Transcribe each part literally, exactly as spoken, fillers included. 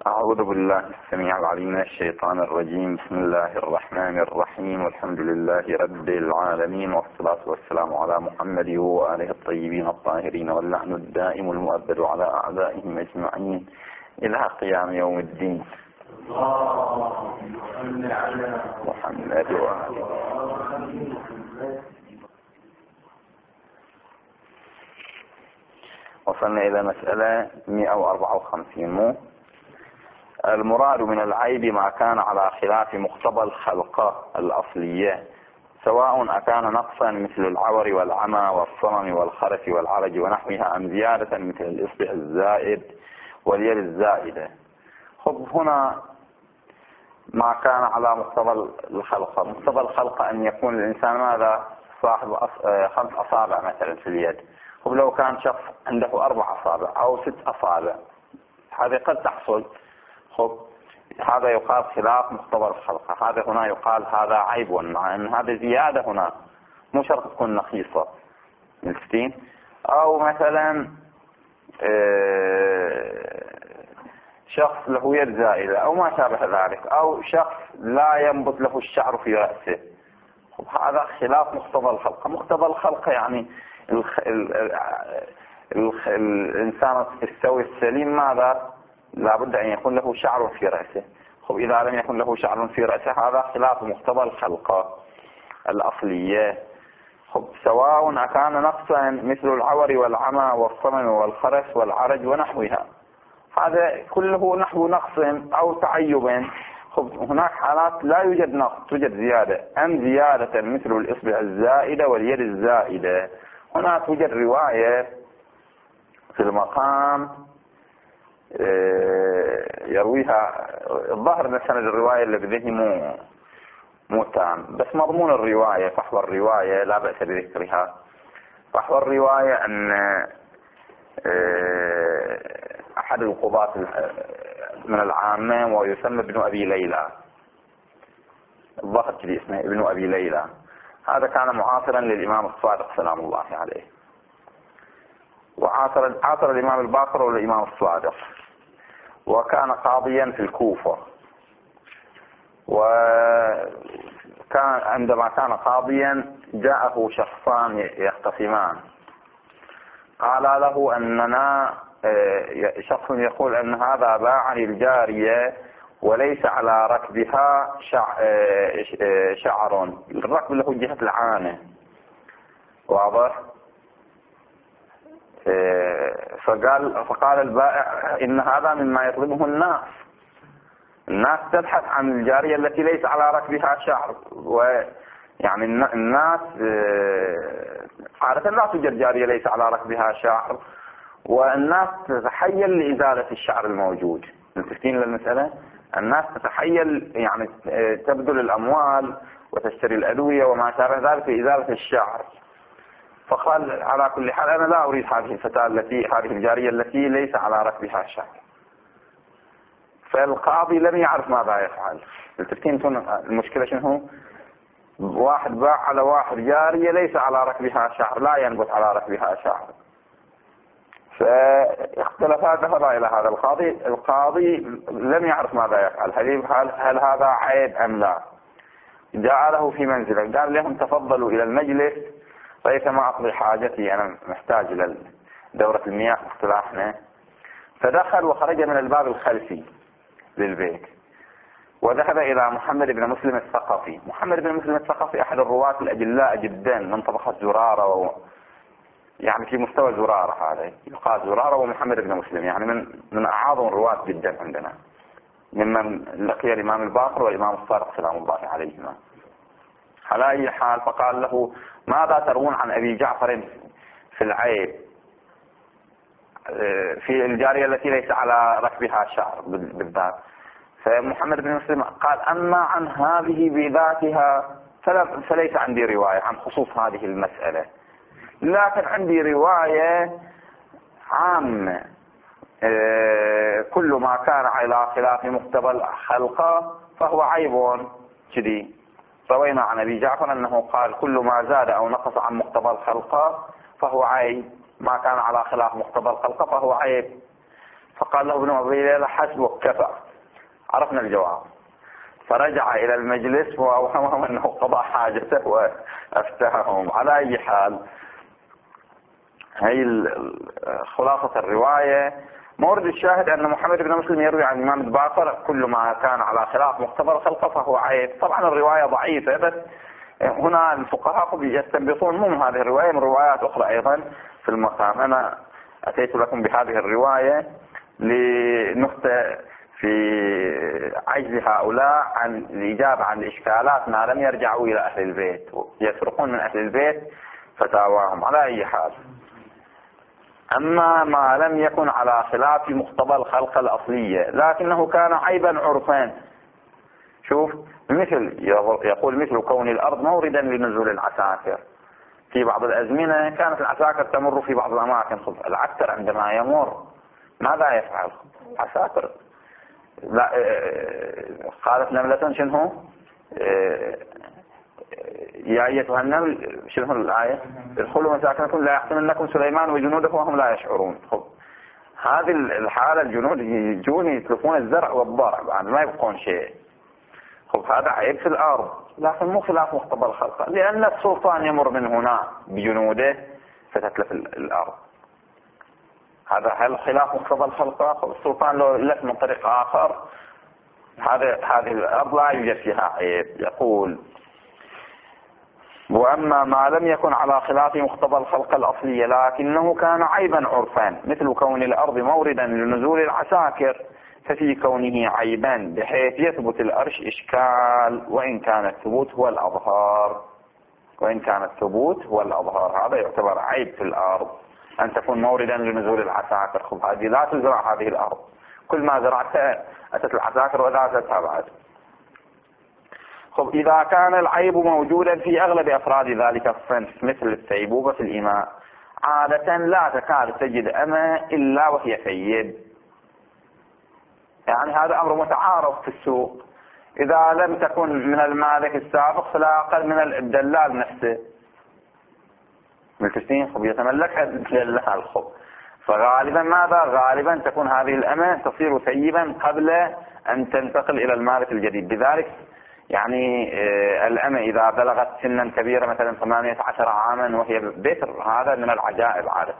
أعوذ بالله السميع العليم من الشيطان الرجيم. بسم الله الرحمن الرحيم، والحمد لله رب العالمين، والصلاة والسلام على محمد وآله الطيبين الطاهرين، واللعن الدائم المؤبد على أعدائهم أجمعين إلى قيام يوم الدين. اللهم صل على محمد وآله. وصلنا إلى مسألة مئة وأربعة وخمسين. مو المراد من العيب ما كان على خلاف مقتضى الخلقة الأصلية، سواء أكان نقصا مثل العور والعمى والصمم والخرس والعرج ونحوها، أم زيادة مثل الإصبع الزائد واليد الزائدة. خذ هنا ما كان على مقتضى الخلقة. مقتضى الخلقة أن يكون الإنسان ماذا؟ صاحب خمس أصابع مثلا في اليد. خذ لو كان شخص عنده أربع أصابع أو ست أصابع، هذه قد تحصل. خب هذا يقال خلاف مقتضى الخلقة، هذا هنا يقال هذا عيب، مع أن هذا زيادة هنا مو شرط تكون نقيصة. ملفتين؟ أو مثلا شخص له يد زائدة أو ما شابه ذلك، أو شخص لا ينبت له الشعر في رأسه. خب هذا خلاف مقتضى الخلقة. مقتضى الخلقة يعني الخ... ال... ال... الإنسان السوي السليم ماذا؟ لابد أن يكون له شعر في رأسه. خب إذا لم يكن له شعر في رأسه هذا خلاف مقتضى الخلقة الأصلية. خب سواء أكان نقصا مثل العور والعمى والصمم والخرس والعرج ونحوها، هذا كله نحو نقص أو تعيب. خب هناك حالات لا يوجد نقص، توجد زيادة، أم زيادة مثل الإصبع الزائدة واليد الزائدة. هنا توجد رواية في المقام يرويها، الظاهر ان سند الرواية اللي بذهني مو مو تام، بس مضمون الرواية فحوى الرواية لا بأس بذكرها. فحوى الرواية ان احد القضاة من العامة ويسمى ابن ابي ليلى، الظاهر كذي اسمه ابن ابي ليلى، هذا كان معاصرا للامام الصادق سلام الله عليه، وعاصر عاصر الامام الباقر والامام الصادق، وكان قاضيا في الكوفة. وكان عندما كان قاضيا جاءه شخصان يختصمان، قال له أننا شخص يقول أن هذا باعني الجارية وليس على ركبها شعر، الركب له جهة العانة، واضح؟ فقال فقال البائع إن هذا مما يطلبه الناس، الناس تبحث عن الجارية التي ليس على ركبها شعر، ويعني الناس عادة لا توجد جارية ليس على ركبها شعر، والناس تتحيل لإزالة الشعر الموجود. متفقين للمسألة؟ الناس تتحيل يعني تبذل الأموال وتشتري الأدوية وما شابه ذلك لإزالة الشعر. فقال على كل حال أنا لا أريد هذه الفتاة التي هذه الجارية التي ليس على ركبها شعر. فالقاضي لم يعرف ماذا يفعل. التفكين المشكلة شنو؟ واحد باع على واحد جارية ليس على ركبها شعر، لا ينبت على ركبها شعر. فاختلفا ذهب إلى هذا القاضي، القاضي لم يعرف ماذا يفعل، هل, هل هذا عيب أم لا؟ جاء له في منزله قال لهم تفضلوا إلى المجلس ريثما أقضي حاجتي، أنا محتاج إلى دورة المياه اختلافنا. فدخل وخرج من الباب الخلفي للبيت، وذهب إلى محمد بن مسلم الثقفي. محمد بن مسلم الثقفي أحد الرواة الأجلاء جدا من طبقة زرارة، و... يعني في مستوى زرارة، هذا يقال زرارة ومحمد بن مسلم، يعني من من أعظم الرواة جدا عندنا، ممن لقي الإمام الباقر والإمام الصادق سلام الله عليهما. على أي حال فقال له ماذا تروون عن أبي جعفر في العيب في الجارية التي ليس على ركبها شعر بالذات؟ فمحمد بن مسلم قال أما عن هذه بذاتها فليس عندي رواية عن خصوص هذه المسألة، لكن عندي رواية عامة كل ما كان على خلاف مقتضى الخلقة فهو عيب. كذي روينا عن أبي جعفر أنه قال كل ما زاد أو نقص عن مقتضى الخلقة فهو عيب، ما كان على خلاف مقتضى الخلقة فهو عيب. فقال له ابن أبي ليلى حسبك كفى، عرفنا الجواب. فرجع إلى المجلس وأوهمهم أنه قضى حاجته وأفتحهم. على أي حال، هي خلاصة الرواية. مورد الشاهد أن محمد بن مسلم يروي عن الإمام الباقر كل ما كان على خلاف مقتضى الخلقة فهو عيب. طبعا الرواية ضعيفة، بس هنا الفقهاء يستنبطون مو من هذه الرواية، من روايات أخرى أيضا في المقام. أنا أتيت لكم بهذه الرواية لنقطة في عجز هؤلاء عن الإجابة عن الإشكالات ما لم يرجعوا إلى أهل البيت، يسرقون من أهل البيت فتاواهم. على أي حال، أما ما لم يكن على خلاف مقتضى الخلقة الأصلية لكنه كان عيبا عرفان. شوف، مثل يقول مثل كون الأرض موردا لنزول العساكر. في بعض الأزمنة كانت العساكر تمر في بعض الأماكن، العسكر عندما يمر ماذا يفعل؟ عساكر لا. قالت نملة شنو؟ يا أيتها النمل، شنو الآية؟ ادخلوا مساكنكم لا يحطمنكم سليمان وجنوده وهم لا يشعرون. خب، هذه الحالة الجنود يجون يتلفون الزرع والضرع بعد ما يبقون شيء. خب، هذا عيب في الأرض، لكن مو خلاف مقتضى الخلقة، لأن السلطان يمر من هنا بجنوده فتتلف الأرض. هذا هل خلاف مقتضى الخلقة؟ السلطان لو لف من طريق آخر، هذا هذه الأرض لا يوجد فيها عيب. يقول: وأما ما لم يكن على خلاف مقتضى الخلقة الأصلية لكنه كان عيبا عرفا، مثل كون الأرض موردا لنزول العساكر، ففي كونه عيبا بحيث يثبت الأرش إشكال، وإن كان الثبوت هو الأظهار. وإن كان الثبوت هو الأظهار، هذا يعتبر عيب في الأرض، أن تكون موردا لنزول العساكر. خب، هذه لا تزرع هذه الأرض، كل ما زرعتها أتت العساكر وذاتها بعد. خب، إذا كان العيب موجودا في أغلب أفراد ذلك الصنف مثل الثيبوبة في الإماء، عادة لا تكاد تجد أمة إلا وهي ثيب. يعني هذا أمر متعارف في السوق. إذا لم تكن من المالك السابق فلا أقل من الدلال نفسه. ملتسين خب يتملكها الدلال. خب، فغالبا ماذا؟ غالبا تكون هذه الأمة تصير ثيبا قبل أن تنتقل إلى المالك الجديد. بذلك يعني الأمة إذا بلغت سنا كبيرة مثلا ثمانية عشر عاما وهي بكر، هذا من العجائب عادة.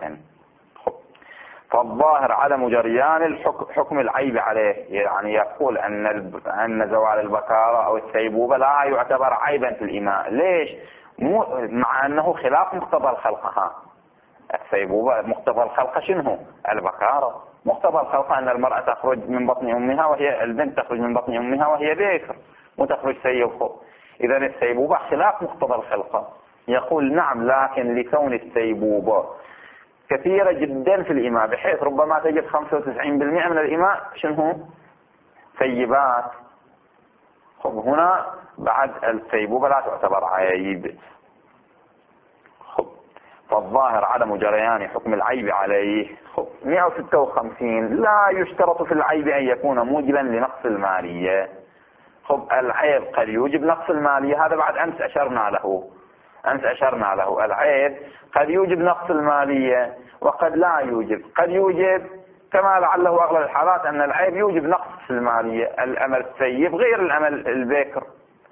فالظاهر عدم جريان الحكم العيب عليه، يعني يقول أن أن زوال البكارة أو الثيبوبة لا يعتبر عيبا في الإماء. ليش؟ مو مع أنه خلاف مقتضى الخلقة. الثيبوبة مقتضى الخلقة شنو؟ البكارة. مقتضى الخلقة أن المرأة تخرج من بطن أمها وهي البنت تخرج من بطن أمها وهي بكر، وتخرج ثيب. إذا الثيبوبة خلاف مقتضى الخلقة. يقول نعم، لكن لكون الثيبوبة كثيرة جدا في الإماء بحيث ربما تجد خمسة وتسعين بالمئة من الإماء شنو؟ ثيبات. خب، هنا بعد الثيبوبة لا تعتبر عيب. خب، فالظاهر عدم جريان حكم العيب عليه. خب، مئة وستة وخمسين لا يشترط في العيب أن يكون موجبا لنقص المالية. خب، العيب قد يوجب نقص المالية، هذا بعد أمس أشرنا له. أمس أشرنا له العيب قد يوجب نقص المالية وقد لا يوجب. قد يوجب كما لعله أغلب الحالات أن العيب يوجب نقص المالية. الأمل الثيب غير الأمل البكر،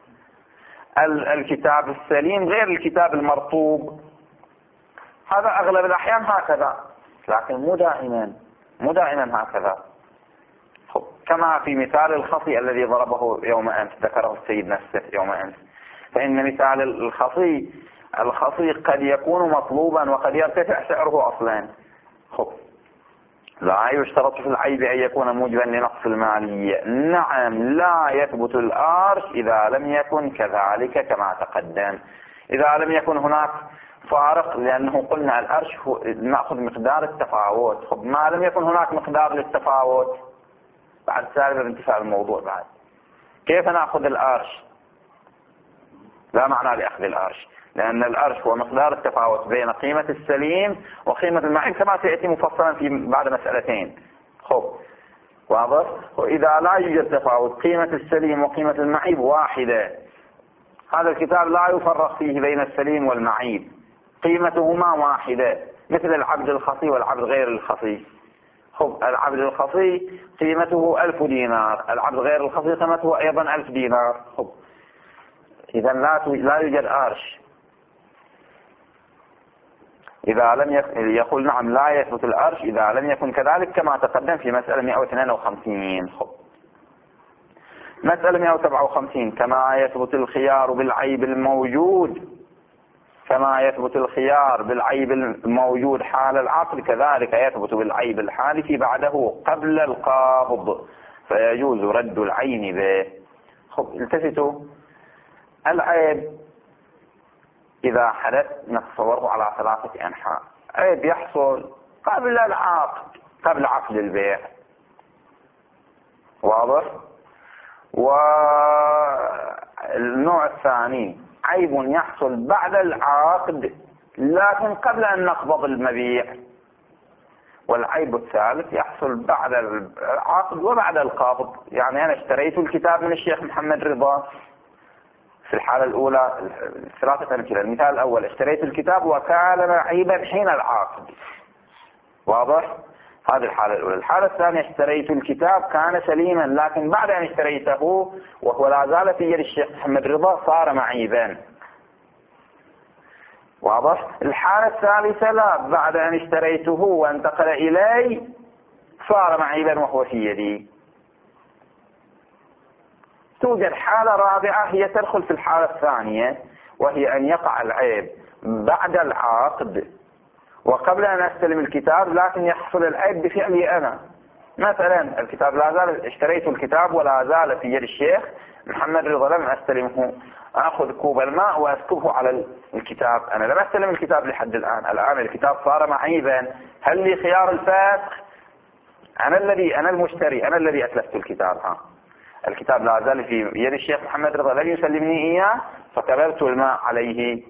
الكتاب السليم غير الكتاب المرطوب. هذا أغلب الأحيان هكذا، لكن مو دائما مو دائما هكذا. كما في مثال الخصي الذي ضربه يوم أمس، ذكره السيد نفسه يوم أمس. فإن مثال الخصي الخصي قد يكون مطلوبا وقد يرتفع سعره أصلا. خب، لا يشترط في العيب أن يكون موجبا لنقص المالية. نعم، لا يثبت الأرش إذا لم يكن كذلك كما تقدم. إذا لم يكن هناك فارق، لأنه قلنا الأرش نأخذ مقدار التفاوت. خب، ما لم يكن هناك مقدار للتفاوت بعد سالب انتفاع الموضوع. بعد كيف نأخذ الأرش؟ لا معنى لأخذ الأرش، لأن الأرش هو مقدار التفاوت بين قيمة السليم وقيمة المعيب كما سيأتي مفصلا في بعد مسألتين. خب، واضح؟ وإذا لا يوجد تفاوت، قيمة السليم وقيمة المعيب واحدة، هذا الكتاب لا يفرق فيه بين السليم والمعيب، قيمتهما واحدة، مثل العبد الخصي والعبد غير الخصي. خب العبد الخفي قيمته ألف دينار، العبد غير الخفي قيمته أيضا ألف دينار. خب إذا لا لا يوجد أرش. إذا لم يكن يقول نعم لا يثبت الأرش إذا لم يكن كذلك كما تقدم في مسألة مئة واثنين وخمسين. خب مسألة مئة وسبعة وخمسين كما يثبت الخيار بالعيب الموجود كما يثبت الخيار بالعيب الموجود حال العقد كذلك يثبت بالعيب الحادث بعده قبل القابض فيجوز رد العين به. خب التفتوا، العيب إذا حدث نتصوره على ثلاثة أنحاء. عيب يحصل قبل العقد قبل عقد البيع، واضح؟ والنوع الثاني عيب يحصل بعد العقد لكن قبل أن نقبض المبيع، والعيب الثالث يحصل بعد العقد وبعد القبض. يعني أنا اشتريت الكتاب من الشيخ محمد رضا في الحالة الأولى، ثلاثة أمثلة. المثال الأول اشتريت الكتاب وكان عيبا حين العقد، واضح؟ هذه الحالة الأولى. الحالة الثانية اشتريت الكتاب كان سليما لكن بعد أن اشتريته وهو لا زال في يد الشيخ محمد رضا صار معيبا، واضح؟ الحالة الثالثة لا، بعد أن اشتريته وانتقل إلي صار معيبا وهو في يدي. توجد حالة رابعة هي تدخل في الحالة الثانية، وهي أن يقع العيب بعد العقد وقبل أن أستلم الكتاب لكن يحصل العيب بفعلي أنا. مثلا الكتاب لا زال اشتريت الكتاب ولا زال في يد الشيخ محمد رضا لم أستلمه، أخذ كوب الماء وأسكبه على الكتاب، أنا لم أستلم الكتاب لحد الآن، الآن الكتاب صار معيبا، هل لي خيار الفسخ؟ أنا الذي أنا المشتري، أنا الذي أتلفت الكتاب، ها الكتاب لا زال في يد الشيخ محمد رضا لم يسلمني إياه فكبرت الماء عليه،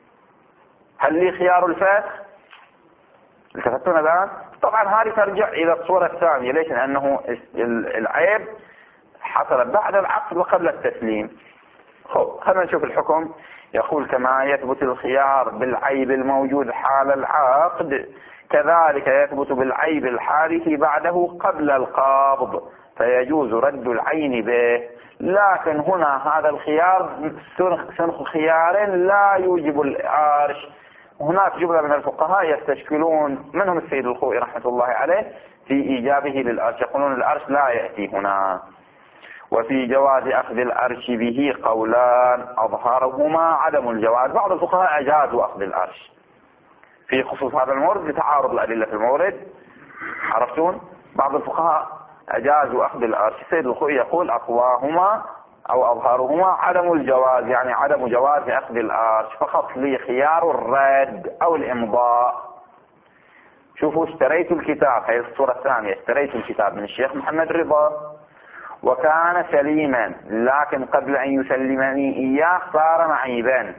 هل لي خيار الفسخ؟ التفتون الآن؟ طبعا هذه ترجع إلى الصورة الثانية. ليش؟ لأنه العيب حصل بعد العقد وقبل التسليم. خب خلينا نشوف الحكم. يقول كما يثبت الخيار بالعيب الموجود حال العقد كذلك يثبت بالعيب الحادث بعده قبل القابض فيجوز رد العين به. لكن هنا هذا الخيار سنخ خيار لا يوجب الأرش. هناك جملة من الفقهاء يستشكلون منهم السيد الخوئي رحمة الله عليه في إيجابه للأرش، يقولون الأرش لا يأتي هنا. وفي جواز أخذ الأرش به قولان أظهرهما عدم الجواز. بعض الفقهاء أجازوا أخذ الأرش في خصوص هذا المورد لتعارض الأدلة في المورد، عرفتون؟ بعض الفقهاء أجازوا أخذ الأرش. السيد الخوئي يقول أقواهما أو أظهرهما عدم الجواز، يعني عدم جواز أخذ الأرش، فقط لي خيار الرد أو الإمضاء. شوفوا اشتريت الكتاب، هي الصورة الثانية، اشتريت الكتاب من الشيخ محمد رضا وكان سليما لكن قبل أن يسلمني إياه صار معيبا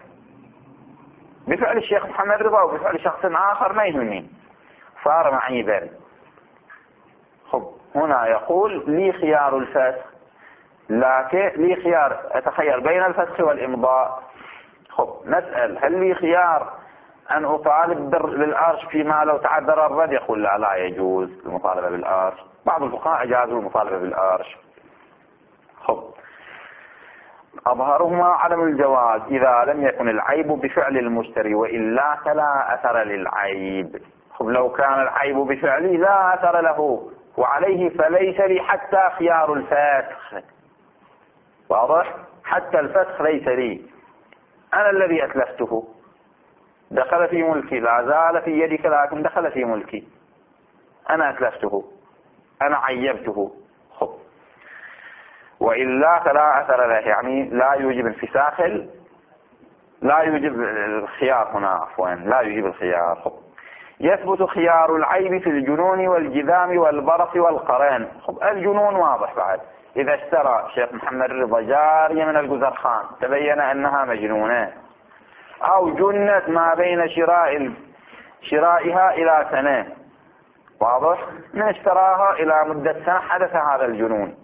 بفعل الشيخ محمد رضا وبفعل شخص آخر ما يهمني، صار معيبا. خب هنا يقول لي خيار الفسخ، لكن لي خيار أتخير بين الفسخ والإمضاء. خب نسأل هل لي خيار أن أطالب بالأرش فيما لو تعذر الرد؟ يقول لا لا يجوز المطالبة بالأرش. بعض الفقهاء أجازوا المطالبة بالأرش. خب أظهرهما عدم الجواز إذا لم يكن العيب بفعل المشتري وإلا فلا أثر للعيب. خب لو كان العيب بفعلي لا أثر له وعليه فليس لي حتى خيار الفسخ، واضح؟ حتى الفسخ ليس لي، أنا الذي أتلفته، دخل في ملكي، لا زال في يدك لكن دخل في ملكي، أنا أتلفته، أنا عيبته. خب وإلا فلا أثر له، يعني لا يوجب انفساخ، لا يوجب الخيار هنا، عفوا لا يوجب الخيار. خب يثبت خيار العيب في الجنون والجذام والبرص والقرين. خب الجنون واضح بعد، إذا اشترى شيخ محمد رضا جارية من الجزرخان تبين أنها مجنونة أو جنت ما بين شراء شرائها إلى سنة، واضح؟ من اشتراها إلى مدة سنة حدث هذا الجنون،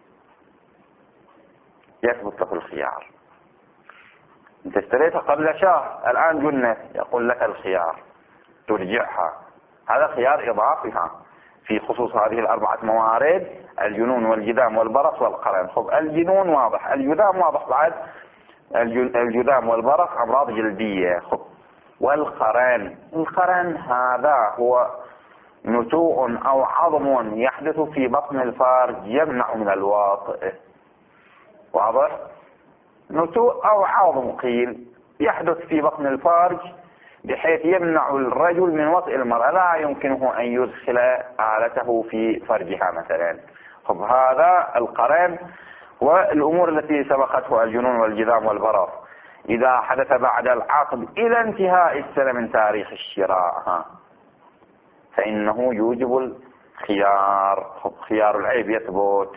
يثبت له الخيار. انت اشتريتها قبل شهر الآن جنت، يقول لك الخيار ترجعها، هذا خيار إضافي. في خصوص هذه الأربعة موارد: الجنون والجذام والبرص والقرن. خب الجنون واضح، الجذام واضح بعد، الجذام والبرص أمراض جلدية. خب والقرن، القرن هذا هو نتوء أو عظم يحدث في بطن الفرج يمنع من الواطئ. واضح؟ نتوء أو عظم قيل يحدث في بطن الفرج بحيث يمنع الرجل من وطئ المرأة، لا يمكنه أن يدخل آلته في فرجها مثلا. خب هذا القرن. والأمور التي سبقته الجنون والجذام والبرص إذا حدث بعد العقد إلى انتهاء السنة من تاريخ الشراء فإنه يوجب الخيار. خب خيار العيب يثبت.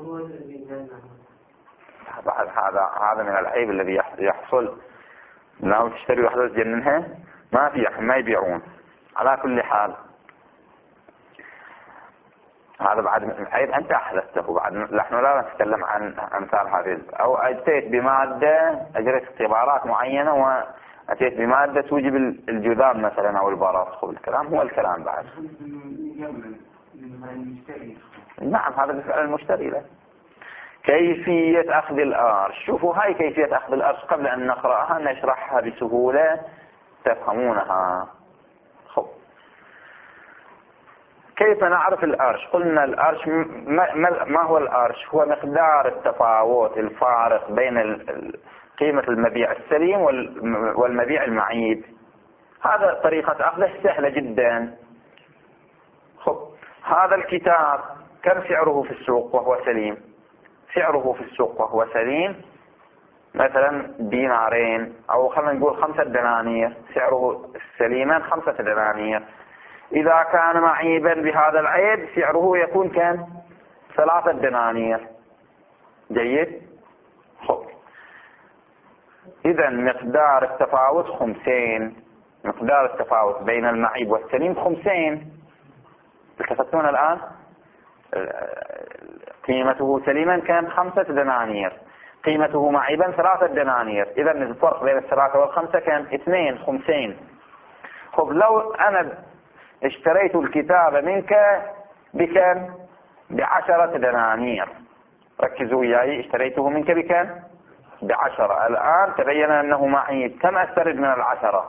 بعد هذا هذا من العيب الذي يحصل. لو تشتري واحدة تجننها ما في ما يبيعون. على كل حال هذا بعد العيب أنت أحدثته. بعد نحن لا نتكلم عن أمثال هذه. أو أتيت بمادة، أجريت اختبارات معينة وأتيت بمادة توجب الجذام مثلا أو البرص. خب الكلام هو الكلام بعد. نعم هذا بسأل المشتري له. كيفية أخذ الأرش. شوفوا هاي كيفية أخذ الأرش قبل أن نقرأها نشرحها بسهولة تفهمونها. خب كيف نعرف الأرش؟ قلنا الأرش ما, ما هو الأرش؟ هو مقدار التفاوت الفارق بين قيمة المبيع السليم والمبيع المعيب. هذا طريقة أخذه سهلة جدا. خب هذا الكتاب كم سعره في السوق وهو سليم؟ سعره في السوق وهو سليم مثلا دينارين، أو خلينا نقول خمسة دنانير. سعره سليما خمسة دنانير. إذا كان معيبا بهذا العيب سعره يكون كم؟ ثلاثة دنانير. جيد؟ خب إذا مقدار التفاوت خمسين. مقدار التفاوت بين المعيب والسليم خمسين. التفتون الآن؟ قيمته سليما كان خمسة دنانير، قيمته معيبا ثلاثة دنانير. إذا الفرق بين الثلاثة والخمسة كان اثنين خمسين. خب لو أنا اشتريت الكتاب منك بكم؟ بعشرة دنانير. ركزوا وياي، اشتريته منك بكم؟ بعشرة. الآن تبين أنه معيب. كم أسترد من العشرة؟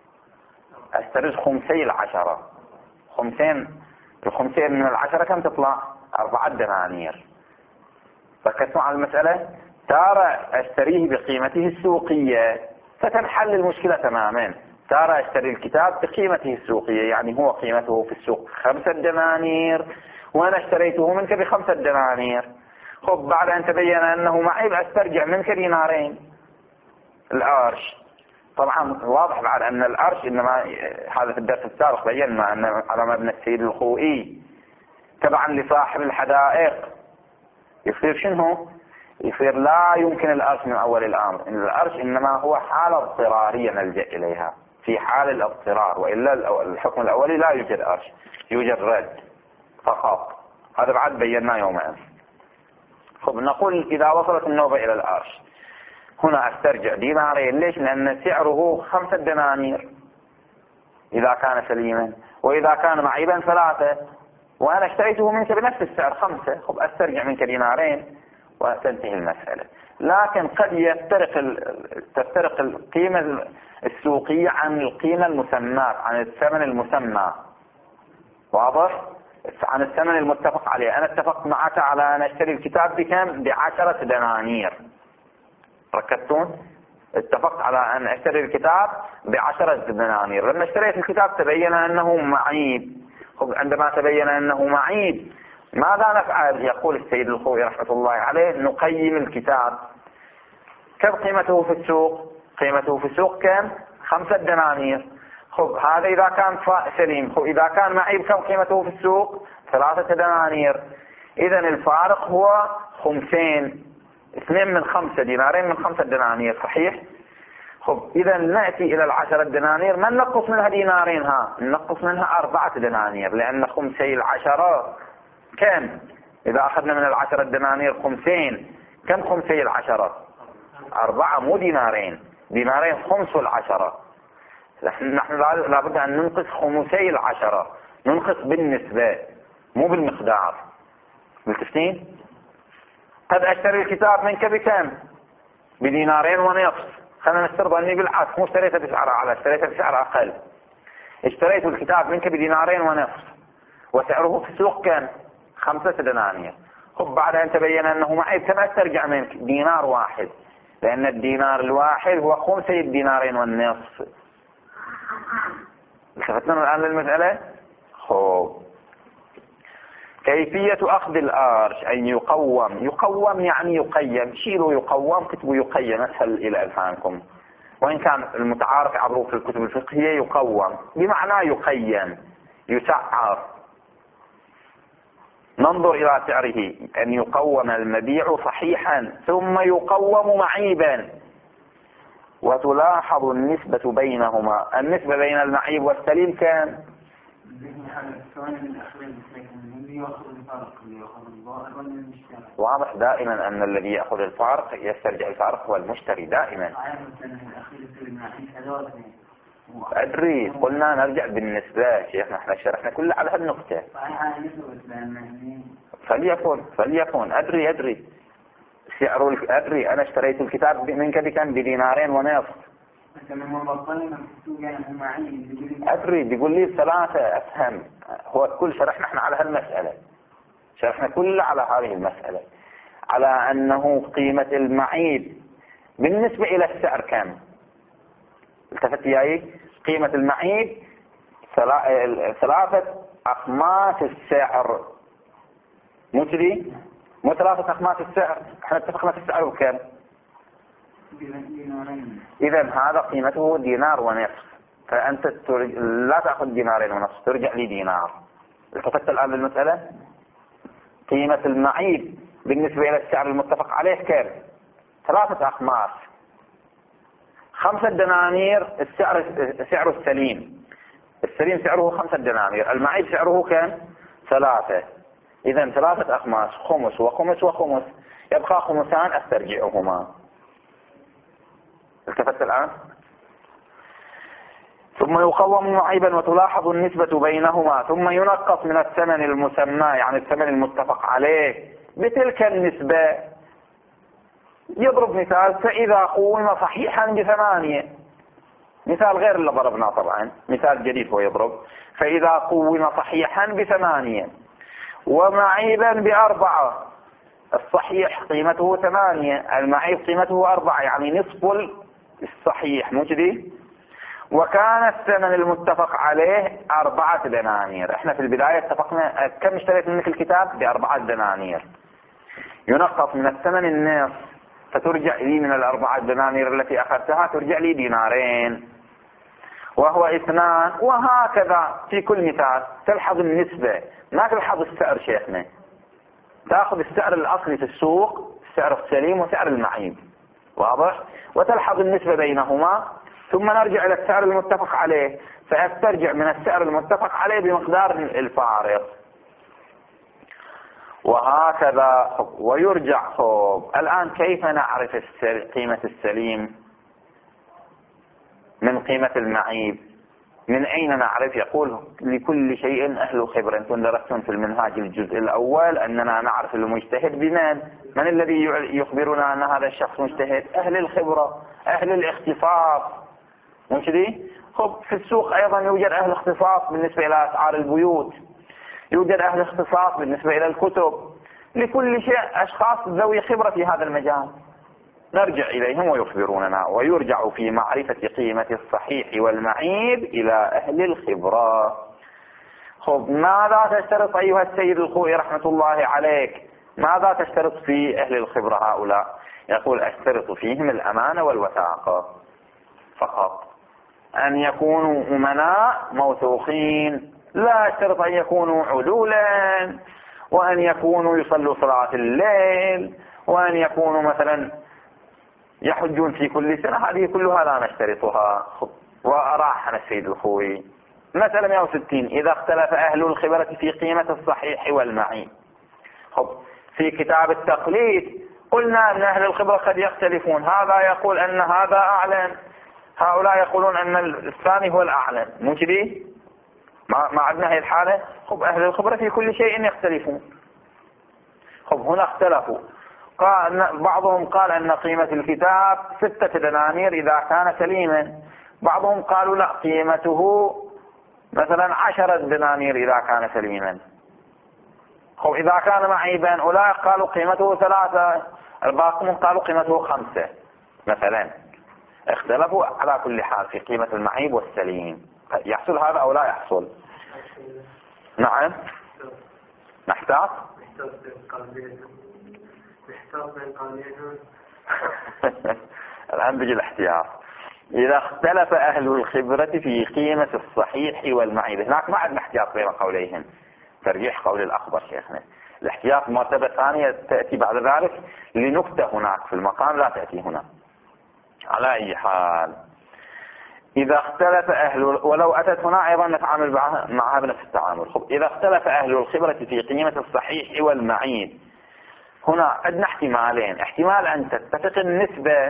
أسترد خمسي العشرة. خمسين الخمسين من العشرة كم تطلع؟ أربعة دنانير. ركزتوا على المسألة؟ ترى أشتريه بقيمته السوقية فتنحل المشكلة تماما. ترى أشتري الكتاب بقيمته السوقية، يعني هو قيمته في السوق خمسة دنانير وأنا اشتريته منك بخمسة دنانير. خب بعد أن تبين أنه معيب أسترجع منك دينارين. الأرش طبعا واضح بعد أن الأرش إنما هذا في الدرس السابق بينا أن على مبنى السيد الخوئي تبعا لصاحب الحدائق يصير شنو؟ يصير لا يمكن الأرش من أول الأمر. إن الأرش إنما هو حالة اضطرارية نلجأ إليها في حال الاضطرار، وإلا الحكم الأولي لا يوجد أرش، يوجد رد فقط. هذا بعد بينا يوم أمس. خب نقول إذا وصلت النوبة إلى الأرش هنا أسترجع دينارين. ليش؟ لأن سعره خمسة دنانير إذا كان سليما، وإذا كان معيبا ثلاثة، وأنا اشتريته منك بنفس السعر خمسة. خب أسترجع منك دينارين وتنتهي المسألة. لكن قد يفترق تفترق القيمة السوقية عن القيمة المسماة، عن الثمن المسمى. واضح؟ عن الثمن المتفق عليه. أنا اتفقت معك على أن أشتري الكتاب بكم؟ بعشرة دنانير. ركزتون؟ اتفقت على أن أشتري الكتاب بعشرة دنانير. لما اشتريت الكتاب تبين أنه معيب. عندما تبين أنه معيب ماذا نفعل؟ يقول السيد الخوئي رحمة الله عليه نقيم الكتاب. كم قيمته في السوق؟ قيمته في السوق كم؟ خمسة دنانير. خب هذا إذا كان سليم. خب إذا كان معيب كم قيمته في السوق؟ ثلاثة دنانير. إذا الفارق هو خمسين. اثنين من خمسة دينارين من خمسة دنانير. صحيح؟ خب إذا نأتي إلى العشرة دنانير ما ننقص منها دينارين، ها ننقص منها أربعة دنانير، لأن خمسي العشرة كم؟ إذا أخذنا من العشرة دنانير خمسين، كم خمسي العشرة؟ أربعة، مو دينارين. دينارين خمس العشرة. نحن لابد أن ننقص خمسي العشرة، ننقص بالنسبة. مو بالمقدار. ملتفتين؟ قد اشتري الكتاب منك بكم؟ بدينارين ونصف. خلينا نفترض اني بالعكس، مو اشتريته بسعر اعلى، اشتريته بسعر اقل. اشتريت الكتاب منك بدينارين ونصف وسعره في السوق كم؟ خمسة دنانير. خب بعد ان تبين انه معي كم استرجع منك؟ دينار واحد، لان الدينار الواحد هو خمسة الدينارين والنصف. التفتنا الان للمسألة. خب كيفية اخذ الارش ان يقوم. يقوم يعني يقيم. شيلوا يقوم كتبوا يقيم اسهل الى اذهانكم، وان كان المتعارف عبروه في الكتب الفقهية يقوم بمعنى يقيم يسعر. ننظر الى سعره، ان يقوم المبيع صحيحا ثم يقوم معيبا، وتلاحظ النسبة بينهما. النسبة بين المعيب والسليم كان واضح دائما ان الذي يأخذ الفارق يسترجع الفارق هو المشتري دائما. أدري قلنا نرجع بالنسبة شيخنا، احنا شرحنا كل على هالنقطة. فليكن فليكن أدري أدري سعر أدري أنا اشتريت الكتاب منك بكم؟ بدينارين ونصف. أدري بيقول لي ثلاثة. أفهم. هو كل شرحنا احنا على هالمسألة، شرحنا كل على هذه المسألة، على أنه قيمة المعيب بالنسبة إلى السعر كم؟ التفت ياي؟ قيمة المعيب ثلاثة أخماس السعر. مو كذي؟ مو ثلاثة أخماس السعر. احنا اتفقنا في السعر بكم؟ إذا هذا قيمته دينار ونصف، فأنت ترج... لا تأخذ دينارين ونصف، ترجع لي دينار. التفت الآن للمسألة. قيمة المعيب بالنسبة إلى السعر المتفق عليه كم؟ ثلاثة أخماس. خمسة دنانير السعر سعر السليم. السليم سعره خمسة دنانير، المعيب سعره كم؟ ثلاثة. إذا ثلاثة أخماس، خمس وخمس وخمس، يبقى خمسان أسترجعهما. التفت الآن. ثم يقوم معيبا وتلاحظ النسبة بينهما، ثم ينقص من الثمن المسمى يعني الثمن المتفق عليه بتلك النسبة. يضرب مثال: فإذا قوم صحيحا بثمانية. مثال غير اللي ضربناه طبعا، مثال جديد هو يضرب. فإذا قوم صحيحا بثمانية ومعيبا بأربعة. الصحيح قيمته ثمانية، المعيب قيمته أربعة، يعني نصف الصحيح. مو كذي؟ وكان الثمن المتفق عليه أربعة دنانير. احنا في البداية اتفقنا كم اشتريت منك الكتاب؟ بأربعة دنانير. ينقص من الثمن النصف، فترجع لي من الأربعة دنانير التي أخذتها ترجع لي دينارين، وهو اثنان. وهكذا في كل مثال تلحظ النسبة، ما تلحظ السعر شيخنا. تأخذ السعر الأصلي في السوق، السعر السليم وسعر المعيب، واضح؟ وتلحظ النسبة بينهما، ثم نرجع إلى السعر المتفق عليه، فأسترجع من السعر المتفق عليه بمقدار الفارق، وهكذا. ويرجع. خب الآن كيف نعرف قيمة السليم من قيمة المعيب؟ من أين نعرف؟ يقول: لكل شيء أهل خبرة. أنتم درستم في المنهاج الجزء الأول أننا نعرف المجتهد بمن؟ من الذي يخبرنا أن هذا الشخص مجتهد؟ أهل الخبرة، أهل الاختصاص. مو كذي؟ خب في السوق أيضا يوجد أهل اختصاص بالنسبة إلى أسعار البيوت، يوجد أهل اختصاص بالنسبة إلى الكتب. لكل شيء أشخاص ذوي خبرة في هذا المجال، نرجع إليهم ويخبروننا. ويرجع في معرفة قيمة الصحيح والمعيب إلى أهل الخبرة. خب ماذا تشترط أيها السيد الخوئي رحمة الله عليك؟ ماذا تشترط في أهل الخبرة هؤلاء؟ يقول: أشترط فيهم الأمانة والوثاقة فقط، أن يكونوا أمناء موثوقين، لا اشترط أن يكونوا عدولا، وأن يكونوا يصلوا صلاة الليل، وأن يكونوا مثلا يحجون في كل سنة. هذه كلها لا نشترطها. وأراحنا السيد الخوئي. مسألة مئة وستين: إذا اختلف أهل الخبرة في قيمة الصحيح والمعيب. خب في كتاب التقليد قلنا أن أهل الخبرة قد يختلفون، هذا يقول أن هذا أعلن، هؤلاء يقولون أن الثاني هو الأعلن. مو كذي؟ ما, ما عندنا هذه الحالة. خب أهل الخبرة في كل شيء يختلفون. خب هنا اختلفوا، قال بعضهم قال أن قيمة الكتاب ستة دنانير إذا كان سليما، بعضهم قالوا لا قيمته مثلا عشرة دنانير إذا كان سليما. خب إذا كان معيبا أولئك قالوا قيمته ثلاثة، الباقون قالوا قيمته خمسة مثلا. اختلفوا على كل حال في قيمة المعيب والسليم. يحصل هذا أو لا يحصل؟ نعم نحتاط الآن بيجي الاحتياط. إذا اختلف أهل الخبرة في قيمة الصحيح والمعيب، هناك ما عندنا احتياط بين قوليهم، ترجيح قول الأخبر شيخنا. الاحتياط مرتبة ثانية تأتي بعد ذلك لنكتة هناك في المقام لا تأتي هنا. على أي حال إذا اختلف أهل، ولو أتت هنا أيضا نتعامل معها بنفس التعامل. إذا اختلف أهل الخبرة في قيمة الصحيح والمعيب، هنا عندنا احتمالين، احتمال أن تتفق النسبة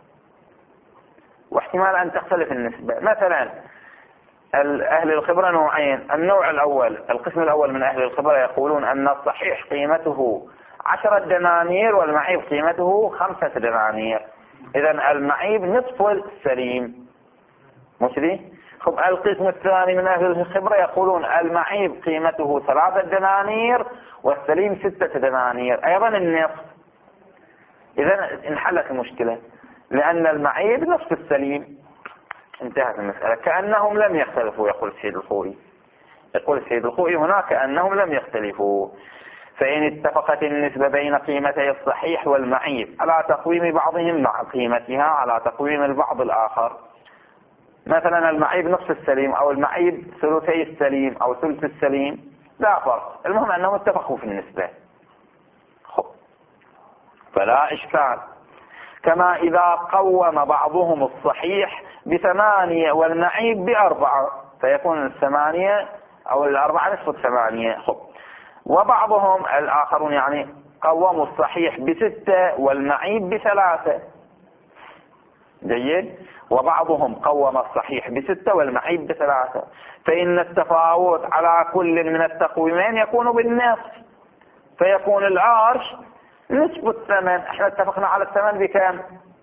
واحتمال أن تختلف النسبة. مثلا أهل الخبرة نوعين، النوع الأول القسم الأول من أهل الخبرة يقولون أن الصحيح قيمته عشرة دنانير والمعيب قيمته خمسة دنانير، إذن المعيب نصف السليم مشري. خب القسم الثاني من أهل الخبرة يقولون المعيب قيمته ثلاثة دنانير والسليم ستة دنانير أيضا النصف. إذن انحلت المشكلة لأن المعيب نصف السليم، انتهت المسألة. كأنهم لم يختلفوا يقول السيد الخوئي، يقول السيد الخوئي هنا كأنهم لم يختلفوا. فإن اتفقت النسبة بين قيمتي الصحيح والمعيب على تقويم بعضهم مع قيمتها على تقويم البعض الآخر، مثلا المعيب نصف السليم أو المعيب ثلثي السليم أو ثلث السليم، لا فرق، المهم أنهم اتفقوا في النسبة فلا إشكال. كما إذا قوم بعضهم الصحيح بثمانية والمعيب بأربعة فيكون الثمانية أو الأربعة نصف الثمانية. وبعضهم الآخرون يعني قوموا الصحيح بستة والمعيب بثلاثة، جيد. وبعضهم قوم الصحيح بستة والمعيب بثلاثة، فإن التفاوت على كل من التقويمين يكون بالنصف، فيكون العرش نصف الثمن. احنا اتفقنا على الثمن بكم؟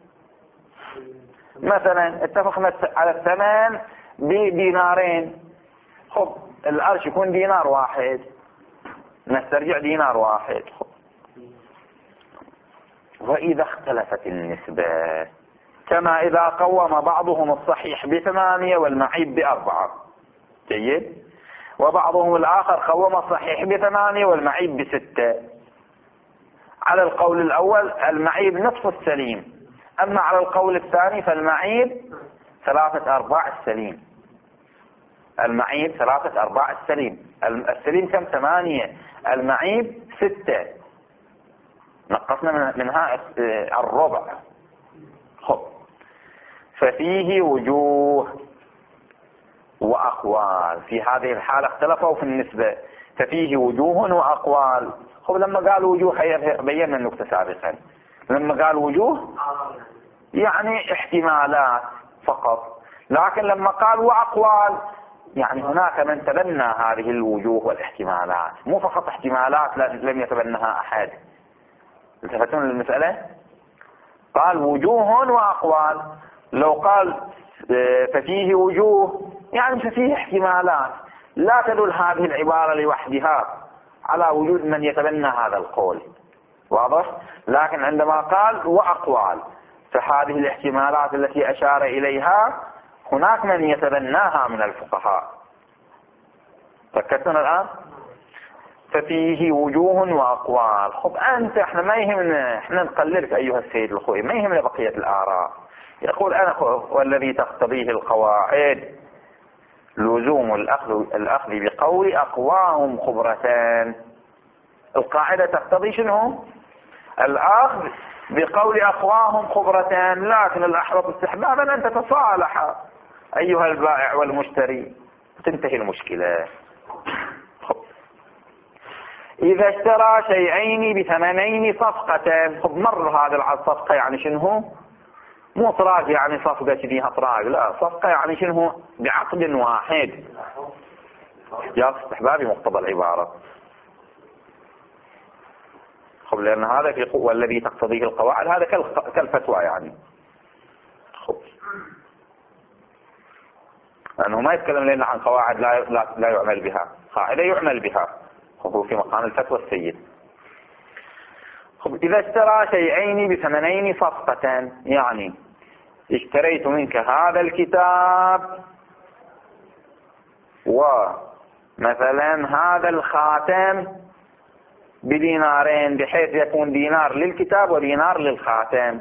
مثلا اتفقنا على الثمن بدينارين، خب العرش يكون دينار واحد، نسترجع دينار واحد. وإذا اختلفت النسبة كما إذا قوم بعضهم الصحيح بثمانية والمعيب بأربعة، جيد. وبعضهم الآخر قوم الصحيح بثمانية والمعيب بستة، على القول الأول المعيب نصف السليم، أما على القول الثاني فالمعيب ثلاثة أرباع السليم. المعيب ثلاثة أرباع السليم، السليم كم؟ ثمانية، المعيب ستة، نقصنا منها الربع. خب ففيه وجوه وأقوال، في هذه الحالة اختلفوا في النسبة، ففيه وجوه وأقوال. خب لما قال وجوه بينا النكتة سابقا، لما قال وجوه يعني احتمالات فقط، لكن لما قال وأقوال يعني هناك من تبنى هذه الوجوه والاحتمالات، مو فقط احتمالات لم يتبنها أحد. التفتون للمسألة؟ قال وجوه وأقوال، لو قال ففيه وجوه يعني ففيه احتمالات، لا تدل هذه العبارة لوحدها على وجود من يتبنى هذا القول، واضح؟ لكن عندما قال وأقوال فهذه الاحتمالات التي أشار إليها هناك من يتبناها من الفقهاء. فكرتنا الآن؟ ففيه وجوه وأقوال. خب أنت احنا ما يهمنا، احنا نقللك أيها السيد الخوي، ما يهمنا بقية الآراء. يقول أنا والذي تقتضيه القواعد لزوم الأخذ, الأخذ بقول أقواهم خبرتان. القاعدة تقتضي شنو؟ الأخذ بقول أقواهم خبرتان، لكن الأحوط استحبابا أن تتصالح أيها البائع والمشتري، تنتهي المشكلة. إذا اشترى شيئين بثمنين صفقة، خب مر هذا الصفقة يعني شنو؟ مو طراق يعني صفقة فيها طراق، لا، صفقة يعني شنو؟ بعقد واحد. جواز استحبابي مقتضى العبارة. خب لأن هذا في قوة الذي تقتضيه القواعد هذا كالفتوى يعني. خب لأنه ما يتكلم لنا عن قواعد لا, لا, لا يعمل بها، قاعدة يعمل بها. خب في مقام الفتوى السيد. خب إذا اشترى شيئين بثمنين صفقة، يعني اشتريت منك هذا الكتاب ومثلا هذا الخاتم بدينارين، بحيث يكون دينار للكتاب ودينار للخاتم،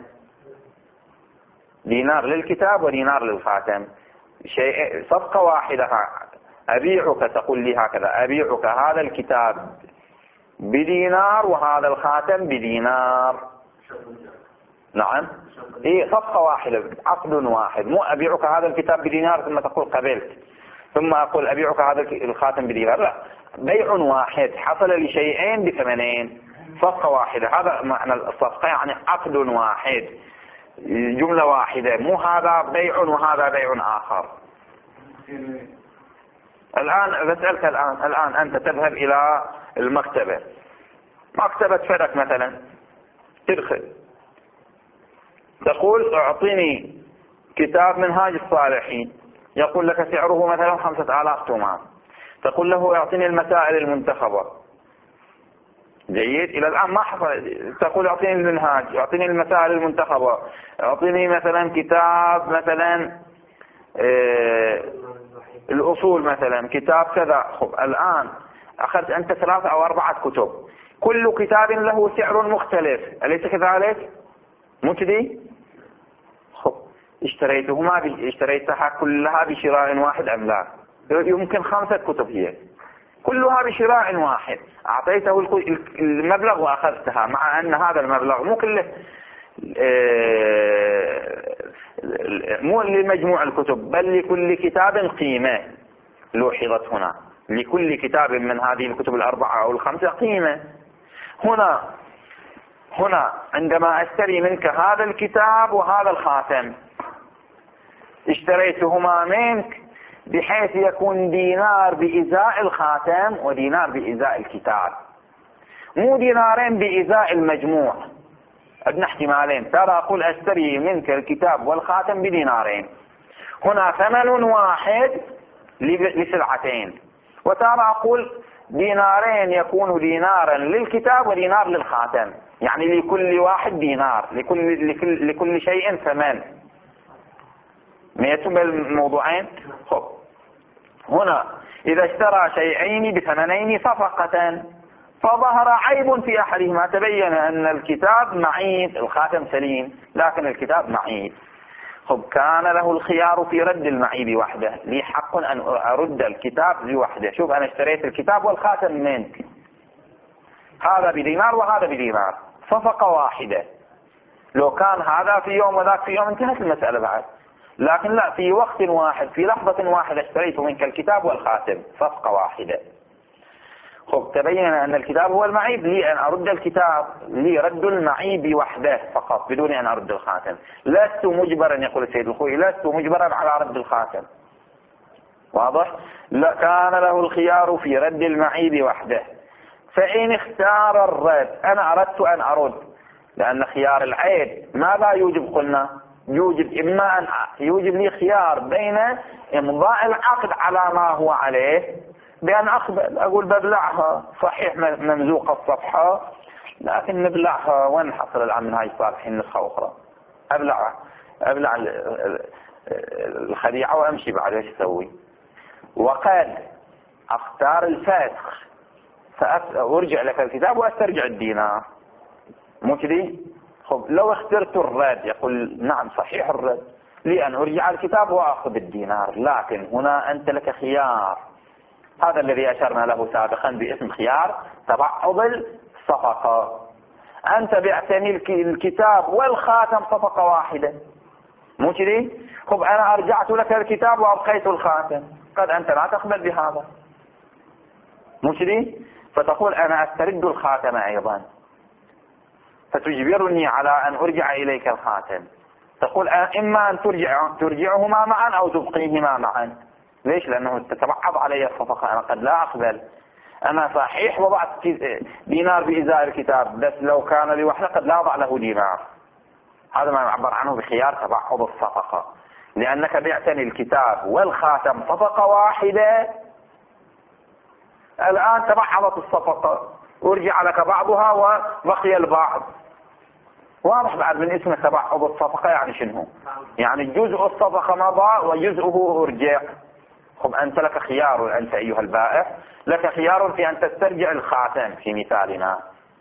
دينار للكتاب ودينار للخاتم، شيء صفقة واحدة. أبيعك، تقول لي هكذا، أبيعك هذا الكتاب بدينار وهذا الخاتم بدينار. نعم، إيه صفقة واحدة، عقد واحد. مو أبيعك هذا الكتاب بدينار ثم تقول قبلت ثم أقول أبيعك هذا الخاتم بدينار، لا، بيع واحد حصل لشيئين بثمنين، صفقة واحدة. هذا معنى الصفقة، يعني عقد واحد، جملة واحدة، مو هذا بيع وهذا بيع آخر. الآن بسألك الآن الآن أنت تذهب إلى المكتبة، مكتبة فدك مثلا، تدخل تقول أعطيني كتاب منهاج الصالحين، يقول لك سعره مثلا خمسة آلاف تومان، تقول له أعطيني المسائل المنتخبة. جيد، إلى الآن ما حصل. تقول أعطيني المنهاج، أعطيني المسائل المنتخبة، أعطيني مثلا كتاب مثلا آه الأصول مثلا، كتاب كذا. خب الآن أخذت أنت ثلاثة أو أربعة كتب، كل كتاب له سعر مختلف، أليس كذلك؟ مو كذي؟ خب اشتريتهما ب... اشتريتها كلها بشراء واحد أم لا؟ يمكن خمسة كتب هي كلها بشراء واحد، أعطيته المبلغ وأخذتها، مع أن هذا المبلغ مو كله مو لمجموع الكتب، بل لكل كتاب قيمة لوحظت هنا، لكل كتاب من هذه الكتب الأربعة أو الخمسة قيمة. هنا هنا عندما أشتري منك هذا الكتاب وهذا الخاتم، اشتريتهما منك بحيث يكون دينار بإزاء الخاتم ودينار بإزاء الكتاب، مو دينارين بإزاء المجموع. ابن احتمالين، ترى أقول أشتري منك الكتاب والخاتم بدينارين، هنا ثمن واحد لسلعتين، وترى أقول دينارين يكون دينارا للكتاب ودينار للخاتم، يعني لكل واحد دينار، لكل, لكل, لكل شيء ثمن. ما يتم الموضوعين. خب هنا إذا اشترى شيئين بثمنين صفقة فظهر عيب في أحدهما، تبين أن الكتاب معيب، الخاتم سليم لكن الكتاب معيب. خب كان له الخيار في رد المعيب وحده، لي حق أن أرد الكتاب لوحده. شوف أنا اشتريت الكتاب والخاتم منك، هذا بدينار وهذا بدينار، صفقة واحدة. لو كان هذا في يوم وذاك في يوم انتهت المسألة بعد، لكن لا، في وقت واحد في لحظة واحدة اشتريت منك الكتاب والخاتم، صفقة واحدة. خب تبين أن الكتاب هو المعيب، لي أن أرد الكتاب، لي رد المعيب وحده فقط بدون أن أرد الخاتم. لست مجبرا، يقول السيد الخوئي، لست مجبرا على رد الخاتم. واضح؟ لا، كان له الخيار في رد المعيب وحده، فإن اختار الرد، أنا أردت أن أرد، لأن خيار العيب ماذا يوجب؟ قلنا يوجب إما أن يوجب لي خيار بين إمضاء العقد على ما هو عليه، بأن أقبل أقول ببلعها، صحيح ممزوق الصفحة لكن نبلعها، وين حصل الآن من هاي الصالحين نسخة أخرى، أبلع أبلع الخديعة وأمشي بعد، إيش أسوي؟ وقد أختار الفسخ، فأرجع لك الكتاب وأسترجع الدينار، مو كذي؟ خب لو اخترت الرد، يقول نعم صحيح الرد، لي أن أرجع الكتاب وأخذ الدينار، لكن هنا أنت لك خيار، هذا الذي أشرنا له سابقا باسم خيار تبعض الصفقة. أنت بعتني الكتاب والخاتم صفقة واحدة، مو كذي؟ خب أنا أرجعت لك الكتاب وأبقيت الخاتم، قد أنت لا تقبل بهذا، مو كذي؟ فتقول أنا أسترد الخاتم أيضا، فتجبرني على أن أرجع إليك الخاتم. تقول إما أن ترجع ترجعهما معا أو تبقيهما معا، ليش؟ لأنه تتبعض علي الصفقة، أنا قد لا أقبل. أنا صحيح وضعت دينار بإزاء الكتاب، بس لو كان لي وحده قد لا أضع له دينار. هذا ما يعبر عنه بخيار تبعض الصفقة، لأنك بعتني الكتاب والخاتم صفقة واحدة، الآن تبعضت الصفقة، أرجع لك بعضها وبقي البعض. واضح بعد من اسم تبعض الصفقة يعني شنو؟ يعني جزء الصفقة مضى وجزءه أرجع. خب أنت لك خيار، أنت أيها البائع لك خيار في أن تسترجع الخاتم في مثالنا.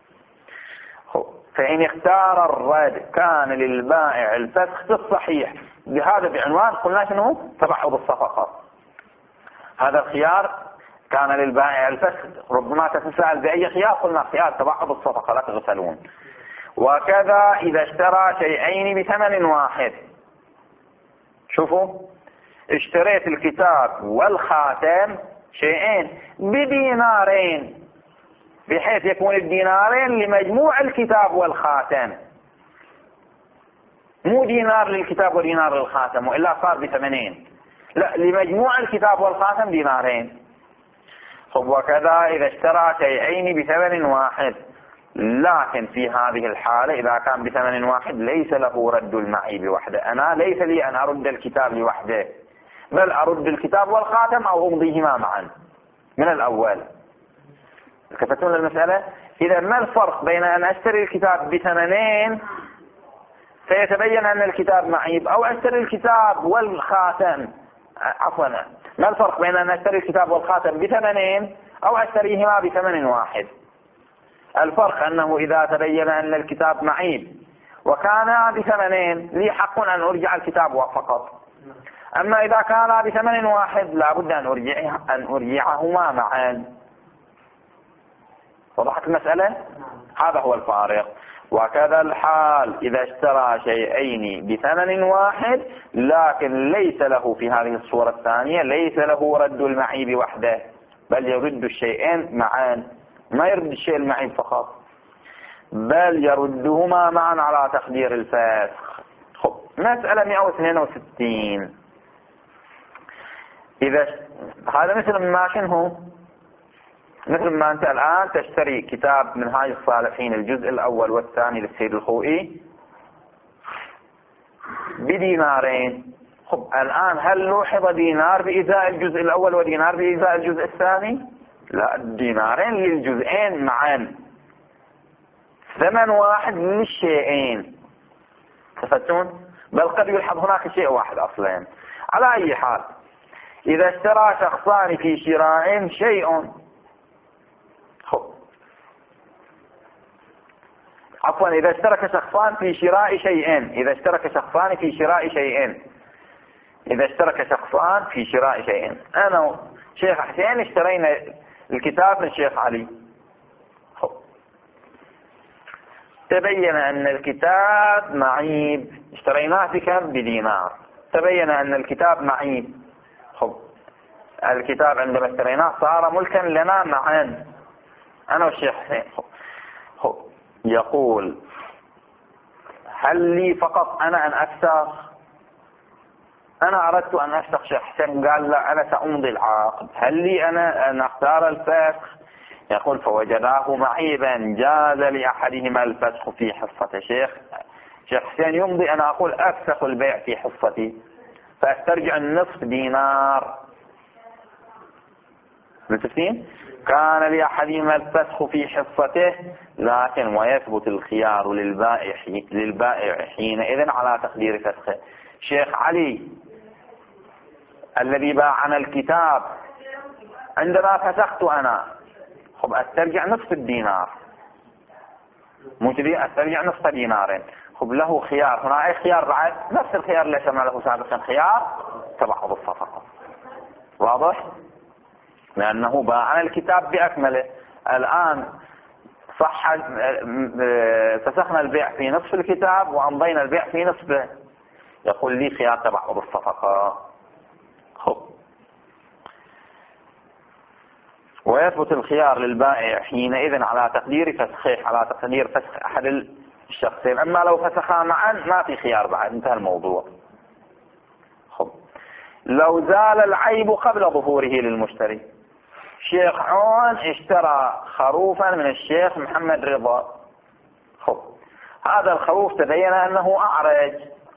فإن اختار الرد كان للبائع الفسخ في الصحيح، بهذا بعنوان قلنا شنو؟ تبعض الصفقة. هذا الخيار كان للبائع الفسخ. ربما تتساءل بأي خيار؟ قلنا خيار تبعض الصفقة لا تغسلون. وكذا إذا اشترى شيئين بثمن واحد. شوفوا، اشتريت الكتاب والخاتم شيئين بدينارين، بحيث يكون الدينارين لمجموع الكتاب والخاتم، مو دينار للكتاب ودينار للخاتم وإلا صار بثمنين، لا، لمجموع الكتاب والخاتم دينارين. طب وكذا إذا اشترى شيئين بثمن واحد، لكن في هذه الحالة إذا كان بثمن واحد ليس له رد المعي بوحده. أنا ليس لي أن أرد الكتاب لوحده، بل أرد الكتاب والخاتم أو أمضيهما معا من الأول. التفتون للمسألة؟ إذا ما الفرق بين أن أشتري الكتاب بثمنين سيتبين أن الكتاب معيب، أو أشتري الكتاب والخاتم، عفوا، ما الفرق بين أن أشتري الكتاب والخاتم بثمنين أو أشتريهما بثمن واحد؟ الفرق أنه إذا تبين أن الكتاب معيب وكان بثمنين لي حق أن أرجع الكتاب فقط، أما إذا كان بثمن واحد لابد أن أرجع أن أرجعهما معا. وضحت المسألة؟ هذا هو الفارق. وكذا الحال إذا اشترى شيئين بثمن واحد، لكن ليس له في هذه الصورة الثانية ليس له رد المعيب وحده، بل يرد الشيئين معا، ما يرد الشيء المعيب فقط، بل يردهما معا على تقدير الفسخ. خب، مسألة مئة واثنين وستين. إذا هذا مثل ما شنو؟ مثل ما أنت الآن تشتري كتاب منهاج الصالحين الجزء الأول والثاني للسيد الخوئي بدينارين. خب، الآن هل لوحظ دينار بإزاء الجزء الأول ودينار بإزاء الجزء الثاني؟ لا، الدينارين للجزئين معا، ثمن واحد للشيئين. تفتون؟ بل قد يلحظ هناك شيء واحد أصلا. على أي حال، إذا اشترى شخصان في شراء شيء، خب، عفوا، إذا اشترك شخصان في شراء شيئين، إذا اشترك شخصان في شراء شيئين إذا اشترك شخصان في شراء شيئين أنا وشيخ حسين اشترينا الكتاب من الشيخ علي. خب، تبين أن الكتاب معيب، اشتريناه بكم؟ بدينار. تبين أن الكتاب معيب. خب، الكتاب عندما اشتريناه صار ملكا لنا معا، أنا والشيخ حسين. خب، يقول هل لي فقط أنا أن أفسخ؟ أنا أردت أن أفسخ. شيخ حسين قال لا، أنا سأمضي العقد، هل لي أنا أن أختار الفسخ؟ يقول فوجداه معيبا جاز لأحدهما الفسخ في حصة شيخ شيخ حسين يمضي، أنا أقول أفسخ البيع في حصتي فأسترجع النصف دينار. متفقين؟ كان لأحدهما الفسخ في حصته، لكن ويثبت الخيار للبائع للبائع حينئذ على تقدير فسخه. شيخ علي الذي باعنا الكتاب عندما فسخت أنا، خب أسترجع نصف الدينار، مو تبي أسترجع نصف دينارين. خب، له خيار هنا، أي خيار بعد؟ نفس الخيار اللي سمع له سابقا، خيار تبعض الصفقة. واضح؟ لأنه باعنا الكتاب بأكمله. الآن صح، فسخنا البيع في نصف الكتاب وأمضينا البيع في نصفه، يقول لي خيار تبعض الصفقة. خب، ويثبت الخيار للبائع حينئذ على تقدير فسخه، على تقدير فسخ أحد الشخصين. أما لو فسخا معا ما في خيار بعد، انتهى الموضوع. خب، لو زال العيب قبل ظهوره للمشتري. شيخ عون اشترى خروفا من الشيخ محمد رضا. خب هذا الخروف تبين أنه أعرج.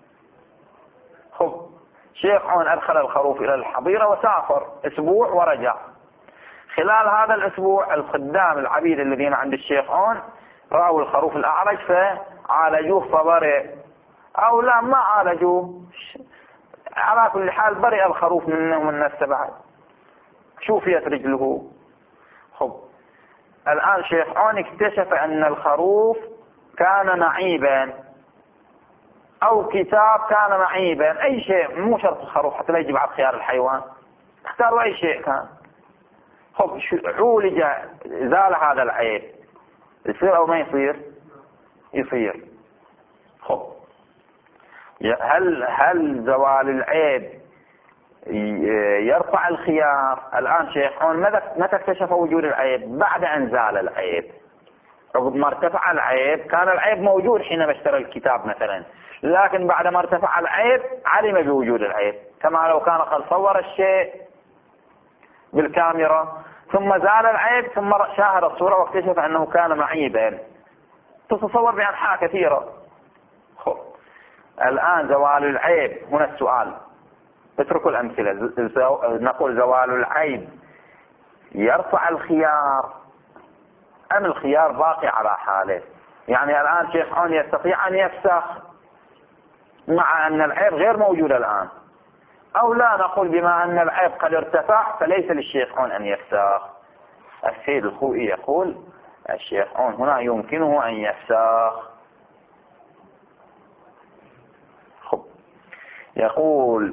خب شيخ عون أدخل الخروف إلى الحظيرة وسافر أسبوع ورجع. خلال هذا الأسبوع الخدام العبيد الذين عند الشيخ عون رأوا الخروف الأعرج فعالجوه فبرئ، أو لا ما عالجوه، على كل حال برئ الخروف منه من الناس بعد، شوفيت رجله. خب الآن شيخ عون اكتشف أن الخروف كان معيبا أو كتاب كان معيبا، أي شيء، مو شرط الخروف حتى لا يجي بعد خيار الحيوان، اختاروا أي شيء كان. خب عولج، زال هذا العيب، يصير أو ما يصير؟ يصير. خب هل هل زوال العيب يرفع الخيار؟ الآن شيخ عون متى اكتشف وجود العيب؟ بعد أن زال العيب. عقب ما ارتفع العيب، كان العيب موجود حينما اشترى الكتاب مثلا، لكن بعد ما ارتفع العيب علم بوجود العيب، كما لو كان قد صور الشيء بالكاميرا ثم زال العيب ثم شاهد الصورة واكتشف أنه كان معيبا، تتصور بأنحاء كثيرة. خب الآن زوال العيب، هنا السؤال، اتركوا الأمثلة، نقول زوال العيب يرفع الخيار أم الخيار باقي على حاله؟ يعني الآن شيخ عون يستطيع أن يفسخ مع أن العيب غير موجود الآن، أو لا نقول بما أن العيب قد ارتفع فليس للشيخ عون أن يفسخ؟ السيد الخوئي يقول الشيخ عون هنا يمكنه أن يفسخ. خب يقول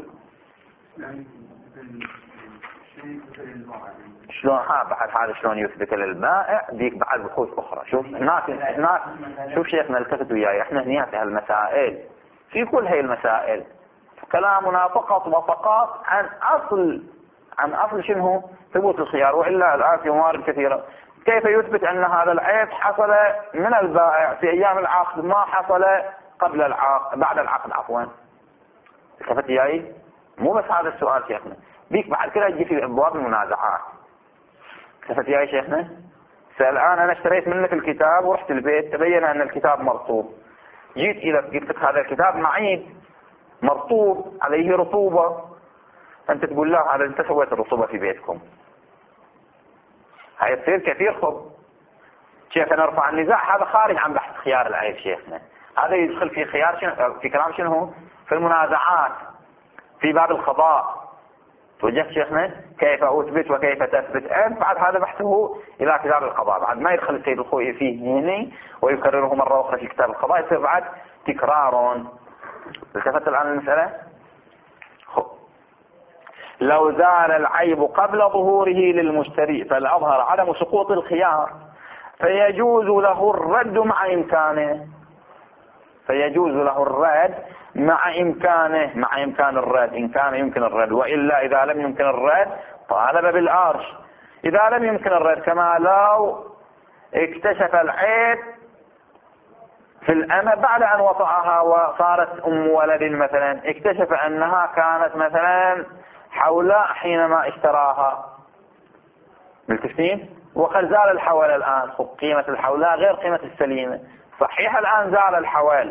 شلون ها بعد هذا شلون يثبت للبائع؟ ديك بعد بحوث أخرى. شوف هناك هناك شوف شيخنا التفت وياي، احنا هنا في هالمسائل، في كل هاي المسائل كلامنا فقط وفقط عن أصل عن أصل شنو؟ ثبوت الخيار، وإلا الآن في موارد كثيرة. كيف يثبت أن هذا العيب حصل من البائع في أيام العقد ما حصل قبل العقد بعد العقد عفوا؟ التفت وياي؟ مو بس هذا السؤال شيخنا، بيك بعد كده يجي في أبواب المنازعات. التفت وياي شيخنا؟ الآن أنا اشتريت منك الكتاب ورحت البيت، تبين أن الكتاب مرطوب، جيت إلى قلت هذا الكتاب معيب مرطوب عليه رطوبة، أنت تقول لا هذا أنت سويت الرطوبة في بيتكم. هاي تصير كثير. خب كيف نرفع النزاع؟ هذا خارج عن بحث خيار العيب شيخنا، هذا يدخل في خيار شنو؟ في كلام شنو؟ في المنازعات في باب القضاء. توجه شيخنا كيف أثبت وكيف تثبت أنت؟ بعد هذا بحثه إلى كتاب القضاء، بعد ما يدخل السيد الخوئي فيه هنا ويكرره مرة أخرى في كتاب القضاء، يصير بعد تكرار. التفت الآن المسألة؟ خب لو زال العيب قبل ظهوره للمشتري فالأظهر عدم سقوط الخيار، فيجوز له الرد مع إمكانه، فيجوز له الرد مع إمكانه، مع إمكان الرد إن كان يمكن الرد، وإلا إذا لم يمكن الرد طالب بالأرش. إذا لم يمكن الرد كما لو اكتشف العيب في الأمة بعد أن وطأها وصارت أم ولد مثلا، اكتشف أنها كانت مثلا حولاء حينما اشتراها، ملتفتين؟ وقد زال الحول الآن. خب قيمة الحولاء غير قيمة السليمة، صحيح الآن زال الحول،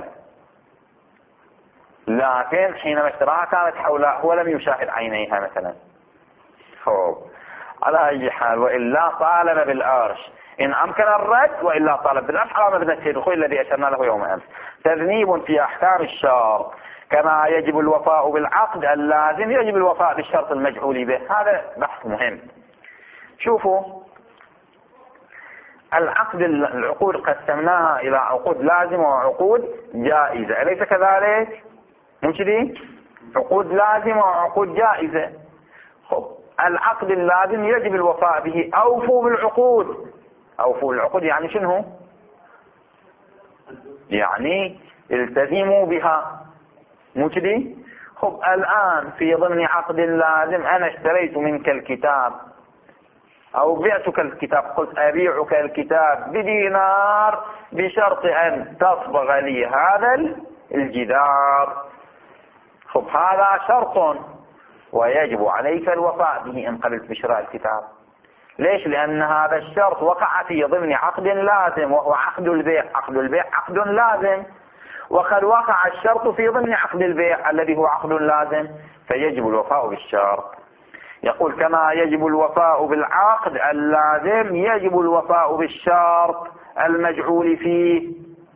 لكن حينما اشتراها كانت حولاء هو لم يشاهد عينيها مثلا. خب على أي حال، وإلا طالب بالأرش إن أمكن الرد، وإلا طالب بالأرش على مبنى السيد الخوئي الذي أشرنا له يوم أمس. تذنيب في أحكام الشرط، كما يجب الوفاء بالعقد اللازم يجب الوفاء بالشرط المجهول به. هذا بحث مهم. شوفوا العقد، العقود قسمناها إلى عقود لازمة وعقود جائزة، أليس كذلك؟ مو كذي؟ عقود لازمة وعقود جائزة. خب العقد اللازم يجب الوفاء به، أوفوا بالعقود. أوفوا بالعقود يعني شنو؟ يعني التزموا بها، مو كذي؟ خب الآن في ضمن عقد لازم أنا اشتريت منك الكتاب أو بعتك الكتاب، قلت أبيعك الكتاب بدينار بشرط أن تصبغ لي هذا الجدار. خب هذا شرط، ويجب عليك الوفاء به إن قبلت بشراء الكتاب. ليش؟ لأن هذا الشرط وقع في ضمن عقد لازم، وهو عقد البيع. عقد البيع عقد لازم، وقد وقع الشرط في ضمن عقد البيع الذي هو عقد لازم، فيجب الوفاء بالشرط. يقول كما يجب الوفاء بالعقد اللازم يجب الوفاء بالشرط المجعول فيه.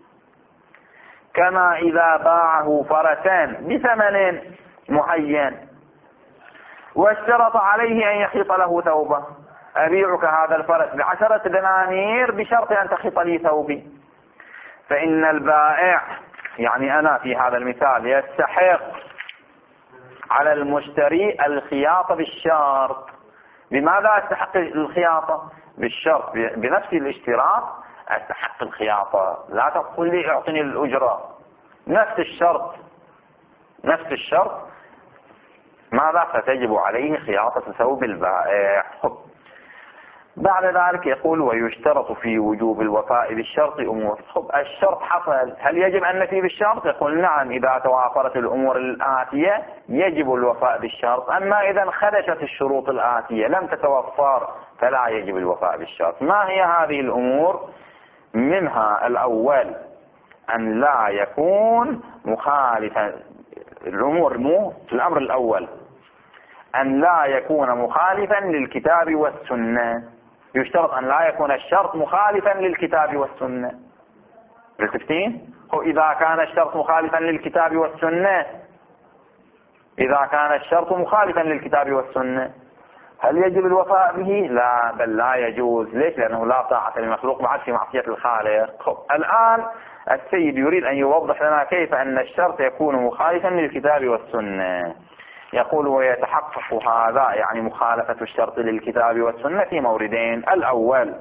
كما إذا باعه فرسان بثمن معين واشترط عليه أن يخيط له ثوبا، أبيعك هذا الفرس بعشرة دنانير بشرط أن تخيط لي ثوبي، فإن البائع يعني أنا في هذا المثال يستحق على المشتري الخياطة بالشرط. بماذا أستحق الخياطة؟ بالشرط، بنفس الاشتراط أستحق الخياطة. لا تقول لي اعطني الأجرة، نفس الشرط نفس الشرط ماذا؟ فتجب عليه خياطة ثوب البائع. بعد ذلك يقول ويشترط في وجوب الوفاء بالشرط أمور. خب الشرط حصل، هل يجب أن نفي بالشرط؟ يقول نعم، إذا توافرت الأمور الآتية يجب الوفاء بالشرط. أما إذا خدشت الشروط الآتية لم تتوفر فلا يجب الوفاء بالشرط. ما هي هذه الأمور؟ منها الأول أن لا يكون مخالفا. الأمور مو الأمر الأول أن لا يكون مخالفا للكتاب والسنة. يشترط أن لا يكون الشرط مخالفا للكتاب والسنة. بالتفتين هو إذا كان الشرط مخالفا للكتاب والسنة إذا كان الشرط مخالفا للكتاب والسنة هل يجب الوفاء به؟ لا، بل لا يجوز. ليش؟ لأنه لا طاعة للمخلوق بعد في معصية الخالق. الآن السيد يريد أن يوضح لنا كيف أن الشرط يكون مخالفا للكتاب والسنة. يقول ويتحقق هذا يعني مخالفة الشرط للكتاب والسنة في موردين. الأول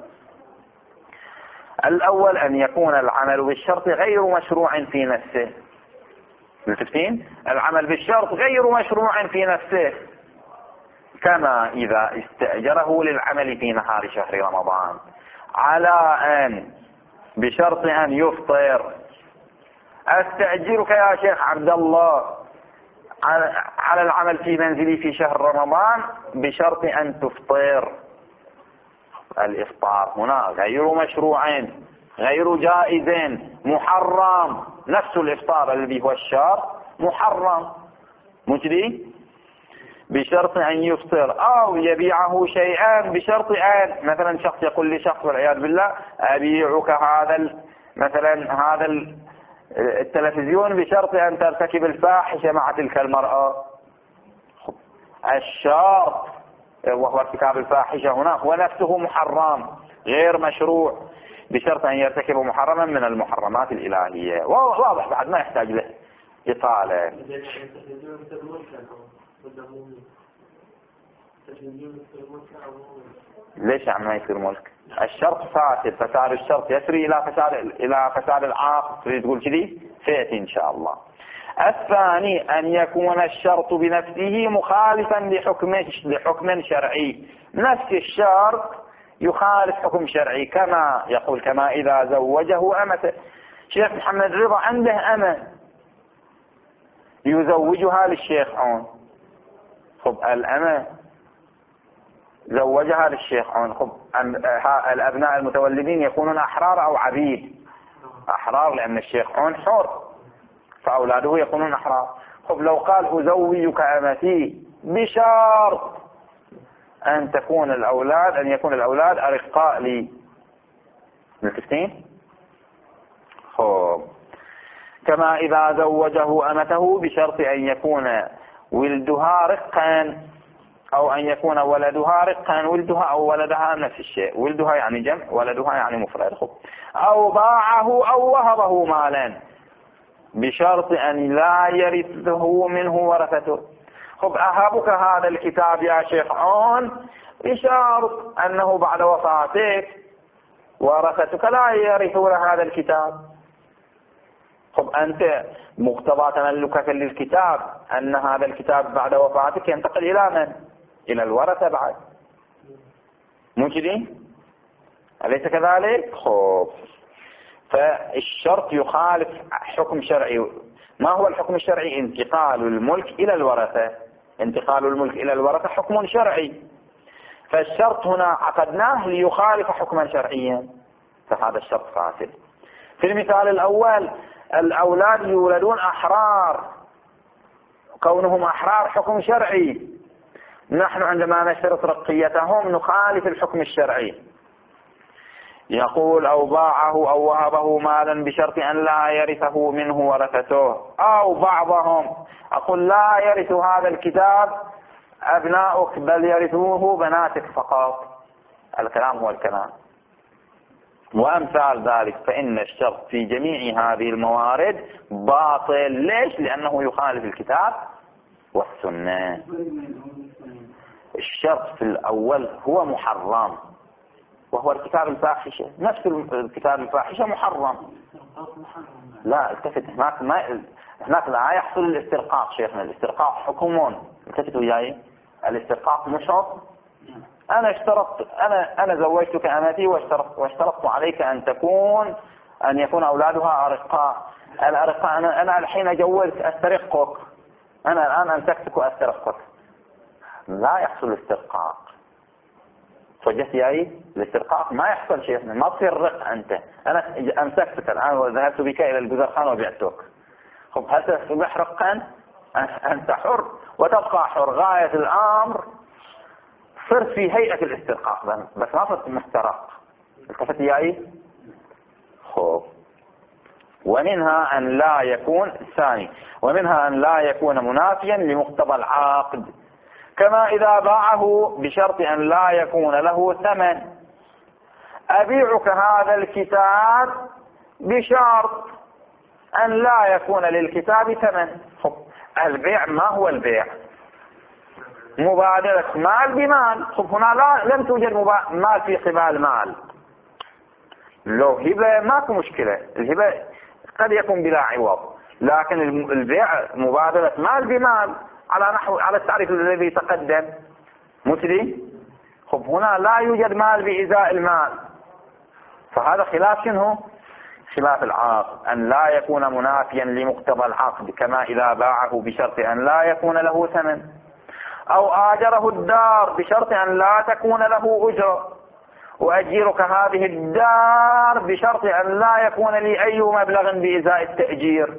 الأول أن يكون العمل بالشرط غير مشروع في نفسه. متفقين؟ العمل بالشرط غير مشروع في نفسه، كما إذا استأجره للعمل في نهار شهر رمضان على أن بشرط أن يفطر. أستأجرك يا شيخ عبد الله على العمل في منزلي في شهر رمضان بشرط أن تفطر. الإفطار هنا غير مشروع غير جائز محرم. نفس الإفطار الذي هو الشرط محرم مجري بشرط أن يفطر أو يبيعه شيئا بشرط أن مثلا شخص يقول لشخص والعياذ بالله أبيعك هذا مثلا هذا التلفزيون بشرط أن ترتكب الفاحشة مع تلك المرأة. الشرط وهو ارتكاب الفاحشة هنا هو نفسه محرم غير مشروع بشرط أن يرتكب محرما من المحرمات الإلهية. واضح بعد ما يحتاج له إطالة. ليش يعني ما يصير ملك؟ الشرط فاسد، فساد الشرط يسري إلى فساد إلى فساد العقد. تريد تقول كذي؟ سيأتي إن شاء الله. الثاني أن يكون الشرط بنفسه مخالفا لحكم لحكم شرعي. نفس الشرط يخالف حكم شرعي، كما يقول كما إذا زوجه أمته. شيخ محمد رضا عنده أمة يزوجها للشيخ عون. خب الأمة زوجها للشيخ عون. خب الأبناء المتولدين يكونون أحرار أو عبيد؟ أحرار، لأن الشيخ عون حر فأولاده يكونون أحرار. خب لو قال أزوجك أمتي بشرط أن تكون الأولاد أن يكون الأولاد أرقاء لي. متفقين؟ خب كما إذا زوجه أمته بشرط أن يكون ولدها رقا أو أن يكون ولدها رقا. ولدها أو ولدها نفس الشيء، ولدها يعني جمع ولدها يعني مفرد. خب أو باعه أو وهبه مالا بشرط أن لا يرثه منه ورثته. خب أهبك هذا الكتاب يا شيخ عون بشرط أنه بعد وفاتك ورثتك لا يرثون هذا الكتاب. خب أنت مقتضى تملكك للكتاب أن هذا الكتاب بعد وفاتك ينتقل إلى من؟ إلى الورثة بعد. مو كذي؟ أليس كذلك؟ خب فالشرط يخالف حكم شرعي. ما هو الحكم الشرعي؟ انتقال الملك إلى الورثة. انتقال الملك إلى الورثة حكم شرعي، فالشرط هنا عقدناه ليخالف حكما شرعيا، فهذا الشرط فاسد. في المثال الأول الأولاد يولدون أحرار، كونهم أحرار حكم شرعي، نحن عندما نشترط رقيتهم نخالف الحكم الشرعي. يقول أو باعه أو وهبه مالا بشرط أن لا يرثه منه ورثته، أو بعضهم أقول لا يرث هذا الكتاب أبناؤك بل يرثوه بناتك فقط، الكلام هو الكلام وأمثال ذلك، فإن الشرط في جميع هذه الموارد باطل. ليش؟ لأنه يخالف الكتاب والسنة. الشرط في الأول هو محرم وهو ارتكاب الفاحشة، نفس ارتكاب الفاحشة محرم. لا التفت، هناك ما هناك لا يحصل الاسترقاق شيخنا، الاسترقاق حكم، التفتوا وياي، الاسترقاق نشاط. أنا اشترطت أنا أنا زوجتك أمتي واشترطت واشترطت عليك أن تكون أن يكون أولادها أرقاء. الأرقاء أنا أنا الحين أجوزك أسترقك، أنا الآن أمسكتك وأسترقك، لا يحصل استرقاق. فجأت ياي الاسترقاق ما يحصل شيء، ما تصير رق أنت، أنا أمسكتك الآن وذهبت بك إلى الجزرخان وبعتك. خب هل تصبح رقا؟ أنت حر وتبقى حر. غاية الأمر صرت في هيئة الاسترقاق بس ما صرت مسترق. التفت ياي. خب ومنها أن لا يكون الثاني ومنها أن لا يكون منافيا لمقتضى العقد، كما إذا باعه بشرط أن لا يكون له ثمن. أبيعك هذا الكتاب بشرط أن لا يكون للكتاب ثمن. خب البيع ما هو البيع؟ مبادلة مال بمال. خب هنا لا لم توجد مال في قبال مال. لو هبة ماكو مشكلة، الهبة قد يكون بلا عوض، لكن البيع مبادلة مال بمال على نحو على التعريف الذي تقدم مثلي. خب هنا لا يوجد مال بإزاء المال، فهذا خلاف شنو؟ خلاف العقد، أن لا يكون منافيا لمقتضى العقد، كما إذا باعه بشرط أن لا يكون له ثمن، أو آجره الدار بشرط أن لا تكون له أجرة، وأجيرك هذه الدار بشرط أن لا يكون لي أي مبلغ بإزاء التأجير.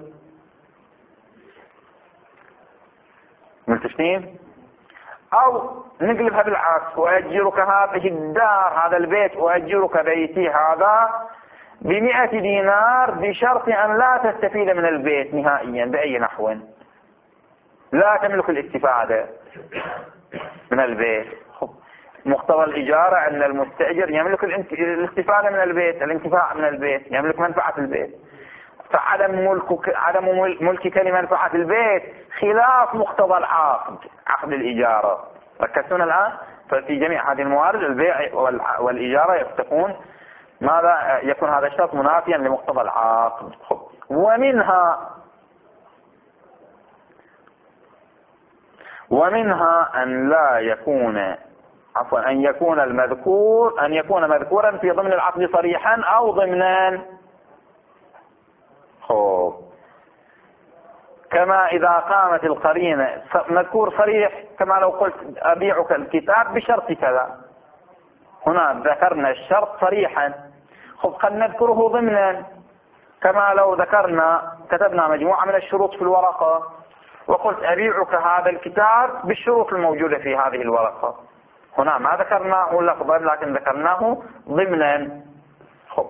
ملتفتين؟ أو نقلبها بالعكس، وأجيرك هذه الدار هذا البيت وأجيرك بيتي هذا بمئة دينار بشرط أن لا تستفيد من البيت نهائيا بأي نحو، لا تملك الاستفادة من البيت. مقتضى الإجارة أن المستأجر يملك الاستفادة من البيت، الانتفاع من البيت، يملك منفعة البيت. فعدم ملك عدم ملكك لمنفعة البيت خلاف مقتضى العقد، عقد الإجارة. ركزتون الآن؟ ففي جميع هذه الموارد البيع والإجارة تكون ماذا؟ يكون هذا الشرط منافيا لمقتضى العقد. ومنها ومنها أن لا يكون عفوا أن يكون المذكور أن يكون مذكورا في ضمن العقد صريحا أو ضمنا. خب كما إذا قامت القرينة مذكور صريح، كما لو قلت أبيعك الكتاب بشرط كذا، هنا ذكرنا الشرط صريحا. خب قد نذكره ضمنا، كما لو ذكرنا كتبنا مجموعة من الشروط في الورقة وقلت أبيعك هذا الكتاب بالشروط الموجودة في هذه الورقة، هنا ما ذكرناه لفظا لكن ذكرناه ضمنا. خب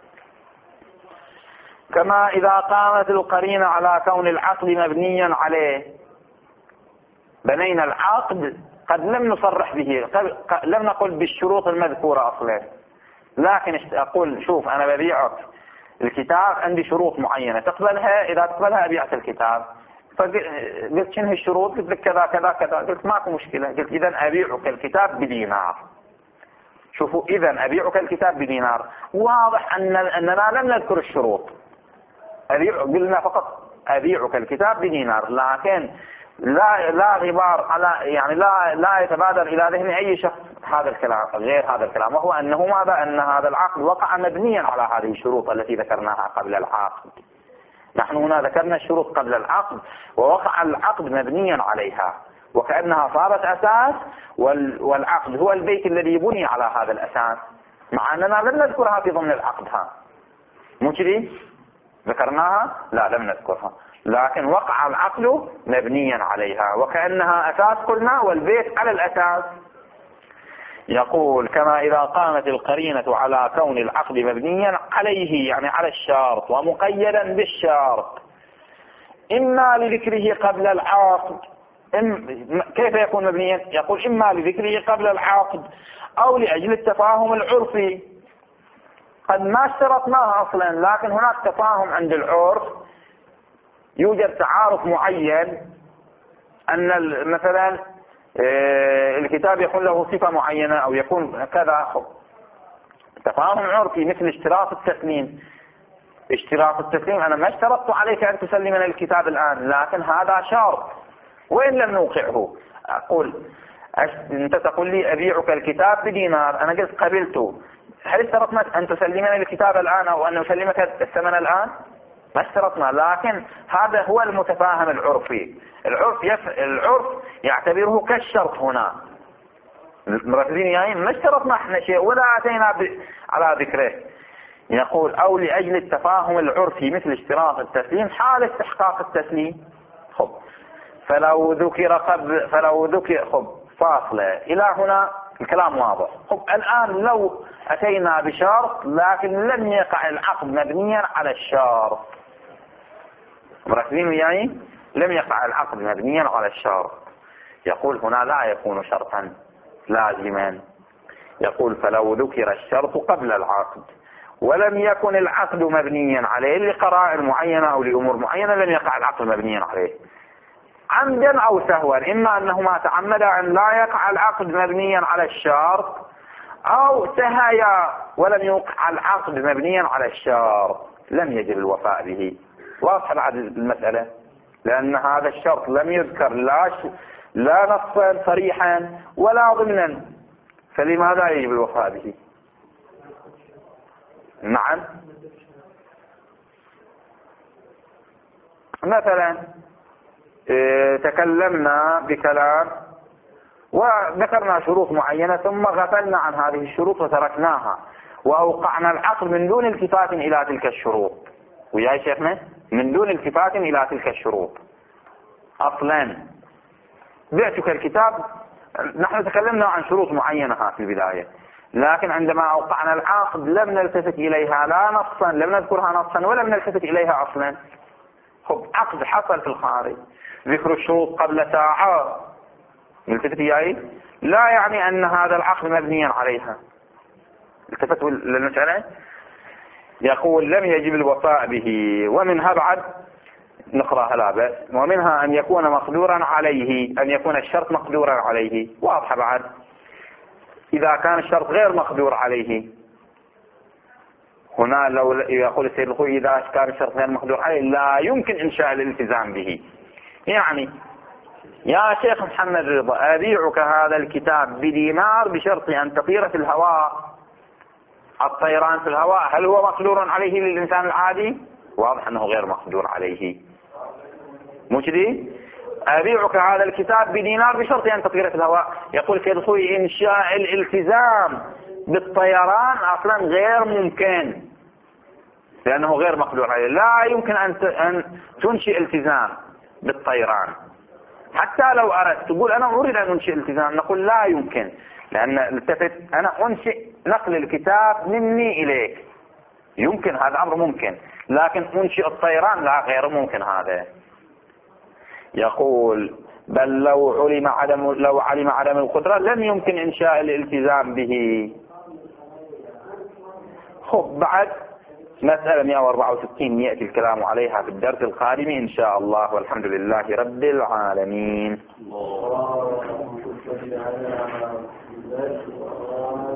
كما إذا قامت القرينة على كون العقد مبنيا عليه، بنينا العقد قد لم نصرح به، لم نقل بالشروط المذكورة أصلا، لكن أقول شوف أنا ببيعك الكتاب عندي شروط معينة تقبلها، إذا تقبلها أبيعك الكتاب. فقلت شنو الشروط؟ قلت لك كذا كذا كذا، قلت ماكو مشكلة، قلت إذا أبيعك الكتاب بدينار. شوفوا إذا أبيعك الكتاب بدينار، واضح أن أننا لم نذكر الشروط، أبيع قلنا فقط أبيعك الكتاب بدينار، لكن لا لا غبار على يعني لا لا يتبادر إلى ذهن أي شخص هذا الكلام غير هذا الكلام، وهو أنه ماذا؟ أن هذا العقد وقع مبنيا على هذه الشروط التي ذكرناها قبل العقد. نحن هنا ذكرنا الشروط قبل العقد ووقع العقد مبنيا عليها، وكأنها صارت أساس، والعقد هو البيت الذي بني على هذا الأساس، مع أننا لم نذكرها في ضمن العقد. ها مو كذي ذكرناها؟ لا لم نذكرها، لكن وقع العقد مبنيا عليها وكأنها أساس قلنا، والبيت على الأساس. يقول كما إذا قامت القرينة على كون العقد مبنيا عليه، يعني على الشرط ومقيدا بالشرط، إما لذكره قبل العقد. كيف يكون مبنيا؟ يقول إما لذكره قبل العقد أو لأجل التفاهم العرفي. قد ما اشترطناها أصلا، لكن هناك تفاهم عند العرف، يوجد تعارف معين أن مثلا الكتاب يكون له صفة معينة أو يكون كذا، تفاهم عرفي مثل اشتراط التسليم. اشتراط التسليم أنا ما اشترطت عليك أن تسلمنا الكتاب الآن، لكن هذا شرط وإن لم نوقعه. أقول أنت تقول لي أبيعك الكتاب بدينار، أنا قلت قبلته، هل اشترطنا أن تسلمنا الكتاب الآن أو أن نسلمك الثمن الآن؟ ما اشترطنا، لكن هذا هو المتفاهم العرفي. العرف يف... العرف يعتبره كالشرط هنا. مركزين يعني ما اشترطنا احنا شيء ولا أتينا ب... على ذكره. يقول أو لأجل التفاهم العرفي مثل اشتراط التسليم حال استحقاق التسليم. خب فلو ذكر قبل فلو ذكر خب فاصلة إلى هنا الكلام واضح. خب الآن لو أتينا بشرط لكن لم يقع العقد مبنيا على الشرط، مركزين يعني لم يقع العقد مبنيا على الشرط، يقول هنا لا يكون شرطا لازما. يقول فلو ذكر الشرط قبل العقد ولم يكن العقد مبنيا عليه لقرائن معينة أو لأمور معينة، لم يقع العقد مبنيا عليه عمدا أو سهوا. إما أنهما تعمدا أن لا يقع العقد مبنيا على الشرط، أو سهيا ولم يقع العقد مبنيا على الشرط، لم يجب الوفاء به. واضح بعد المسألة؟ لأن هذا الشرط لم يذكر لا لا نصا صريحا ولا ضمنا، فلماذا يجب الوفاء به؟ نعم، مثلا اه تكلمنا بكلام وذكرنا شروط معينة ثم غفلنا عن هذه الشروط وتركناها وأوقعنا العقد من دون التفات إلى تلك الشروط. ويا شيخنا من دون التفات إلى تلك الشروط. أصلا بعتك الكتاب، نحن تكلمنا عن شروط معينة في البداية، لكن عندما أوقعنا العقد لم نلتفت إليها لا نصا، لم نذكرها نصا ولم نلتفت إليها أصلا. خب عقد حصل في الخارج، ذكر الشروط قبل ساعة التفت إليه لا يعني أن هذا العقد مبنيا عليها. التفتوا للمسألة. يقول لم يجب الوفاء به. ومنها بعد نقرأها لا بأس. ومنها أن يكون مقدورا عليه، أن يكون الشرط مقدورا عليه. واضح بعد إذا كان الشرط غير مقدور عليه. هنا لو يقول السيد الخوي إذا كان الشرط غير مقدور عليه لا يمكن إنشاء الالتزام به. يعني يا شيخ محمد رضا أبيعك هذا الكتاب بدينار بشرط أن تطير في الهواء. الطيران في الهواء هل هو مقدور عليه للإنسان العادي؟ واضح أنه غير مقدور عليه. مو كذي؟ أبيعك هذا الكتاب بدينار بشرط أن تطير في الهواء. يقول سيد الخوي إنشاء الالتزام بالطيران أصلا غير ممكن لأنه غير مقدور عليه. لا يمكن أن تنشئ التزام بالطيران. حتى لو أردت تقول أنا أريد أن أنشئ التزام، نقول لا يمكن، لأن التفت أنا أنشئ نقل الكتاب مني إليك، يمكن هذا أمر ممكن، لكن أنشئ الطيران لا غير ممكن هذا. يقول بل لو علم عدم لو علم عدم القدرة لم يمكن إنشاء الالتزام به. خب بعد مسألة مئة وأربعة وستين يأتي الكلام عليها في الدرس القادم إن شاء الله، والحمد لله رب العالمين.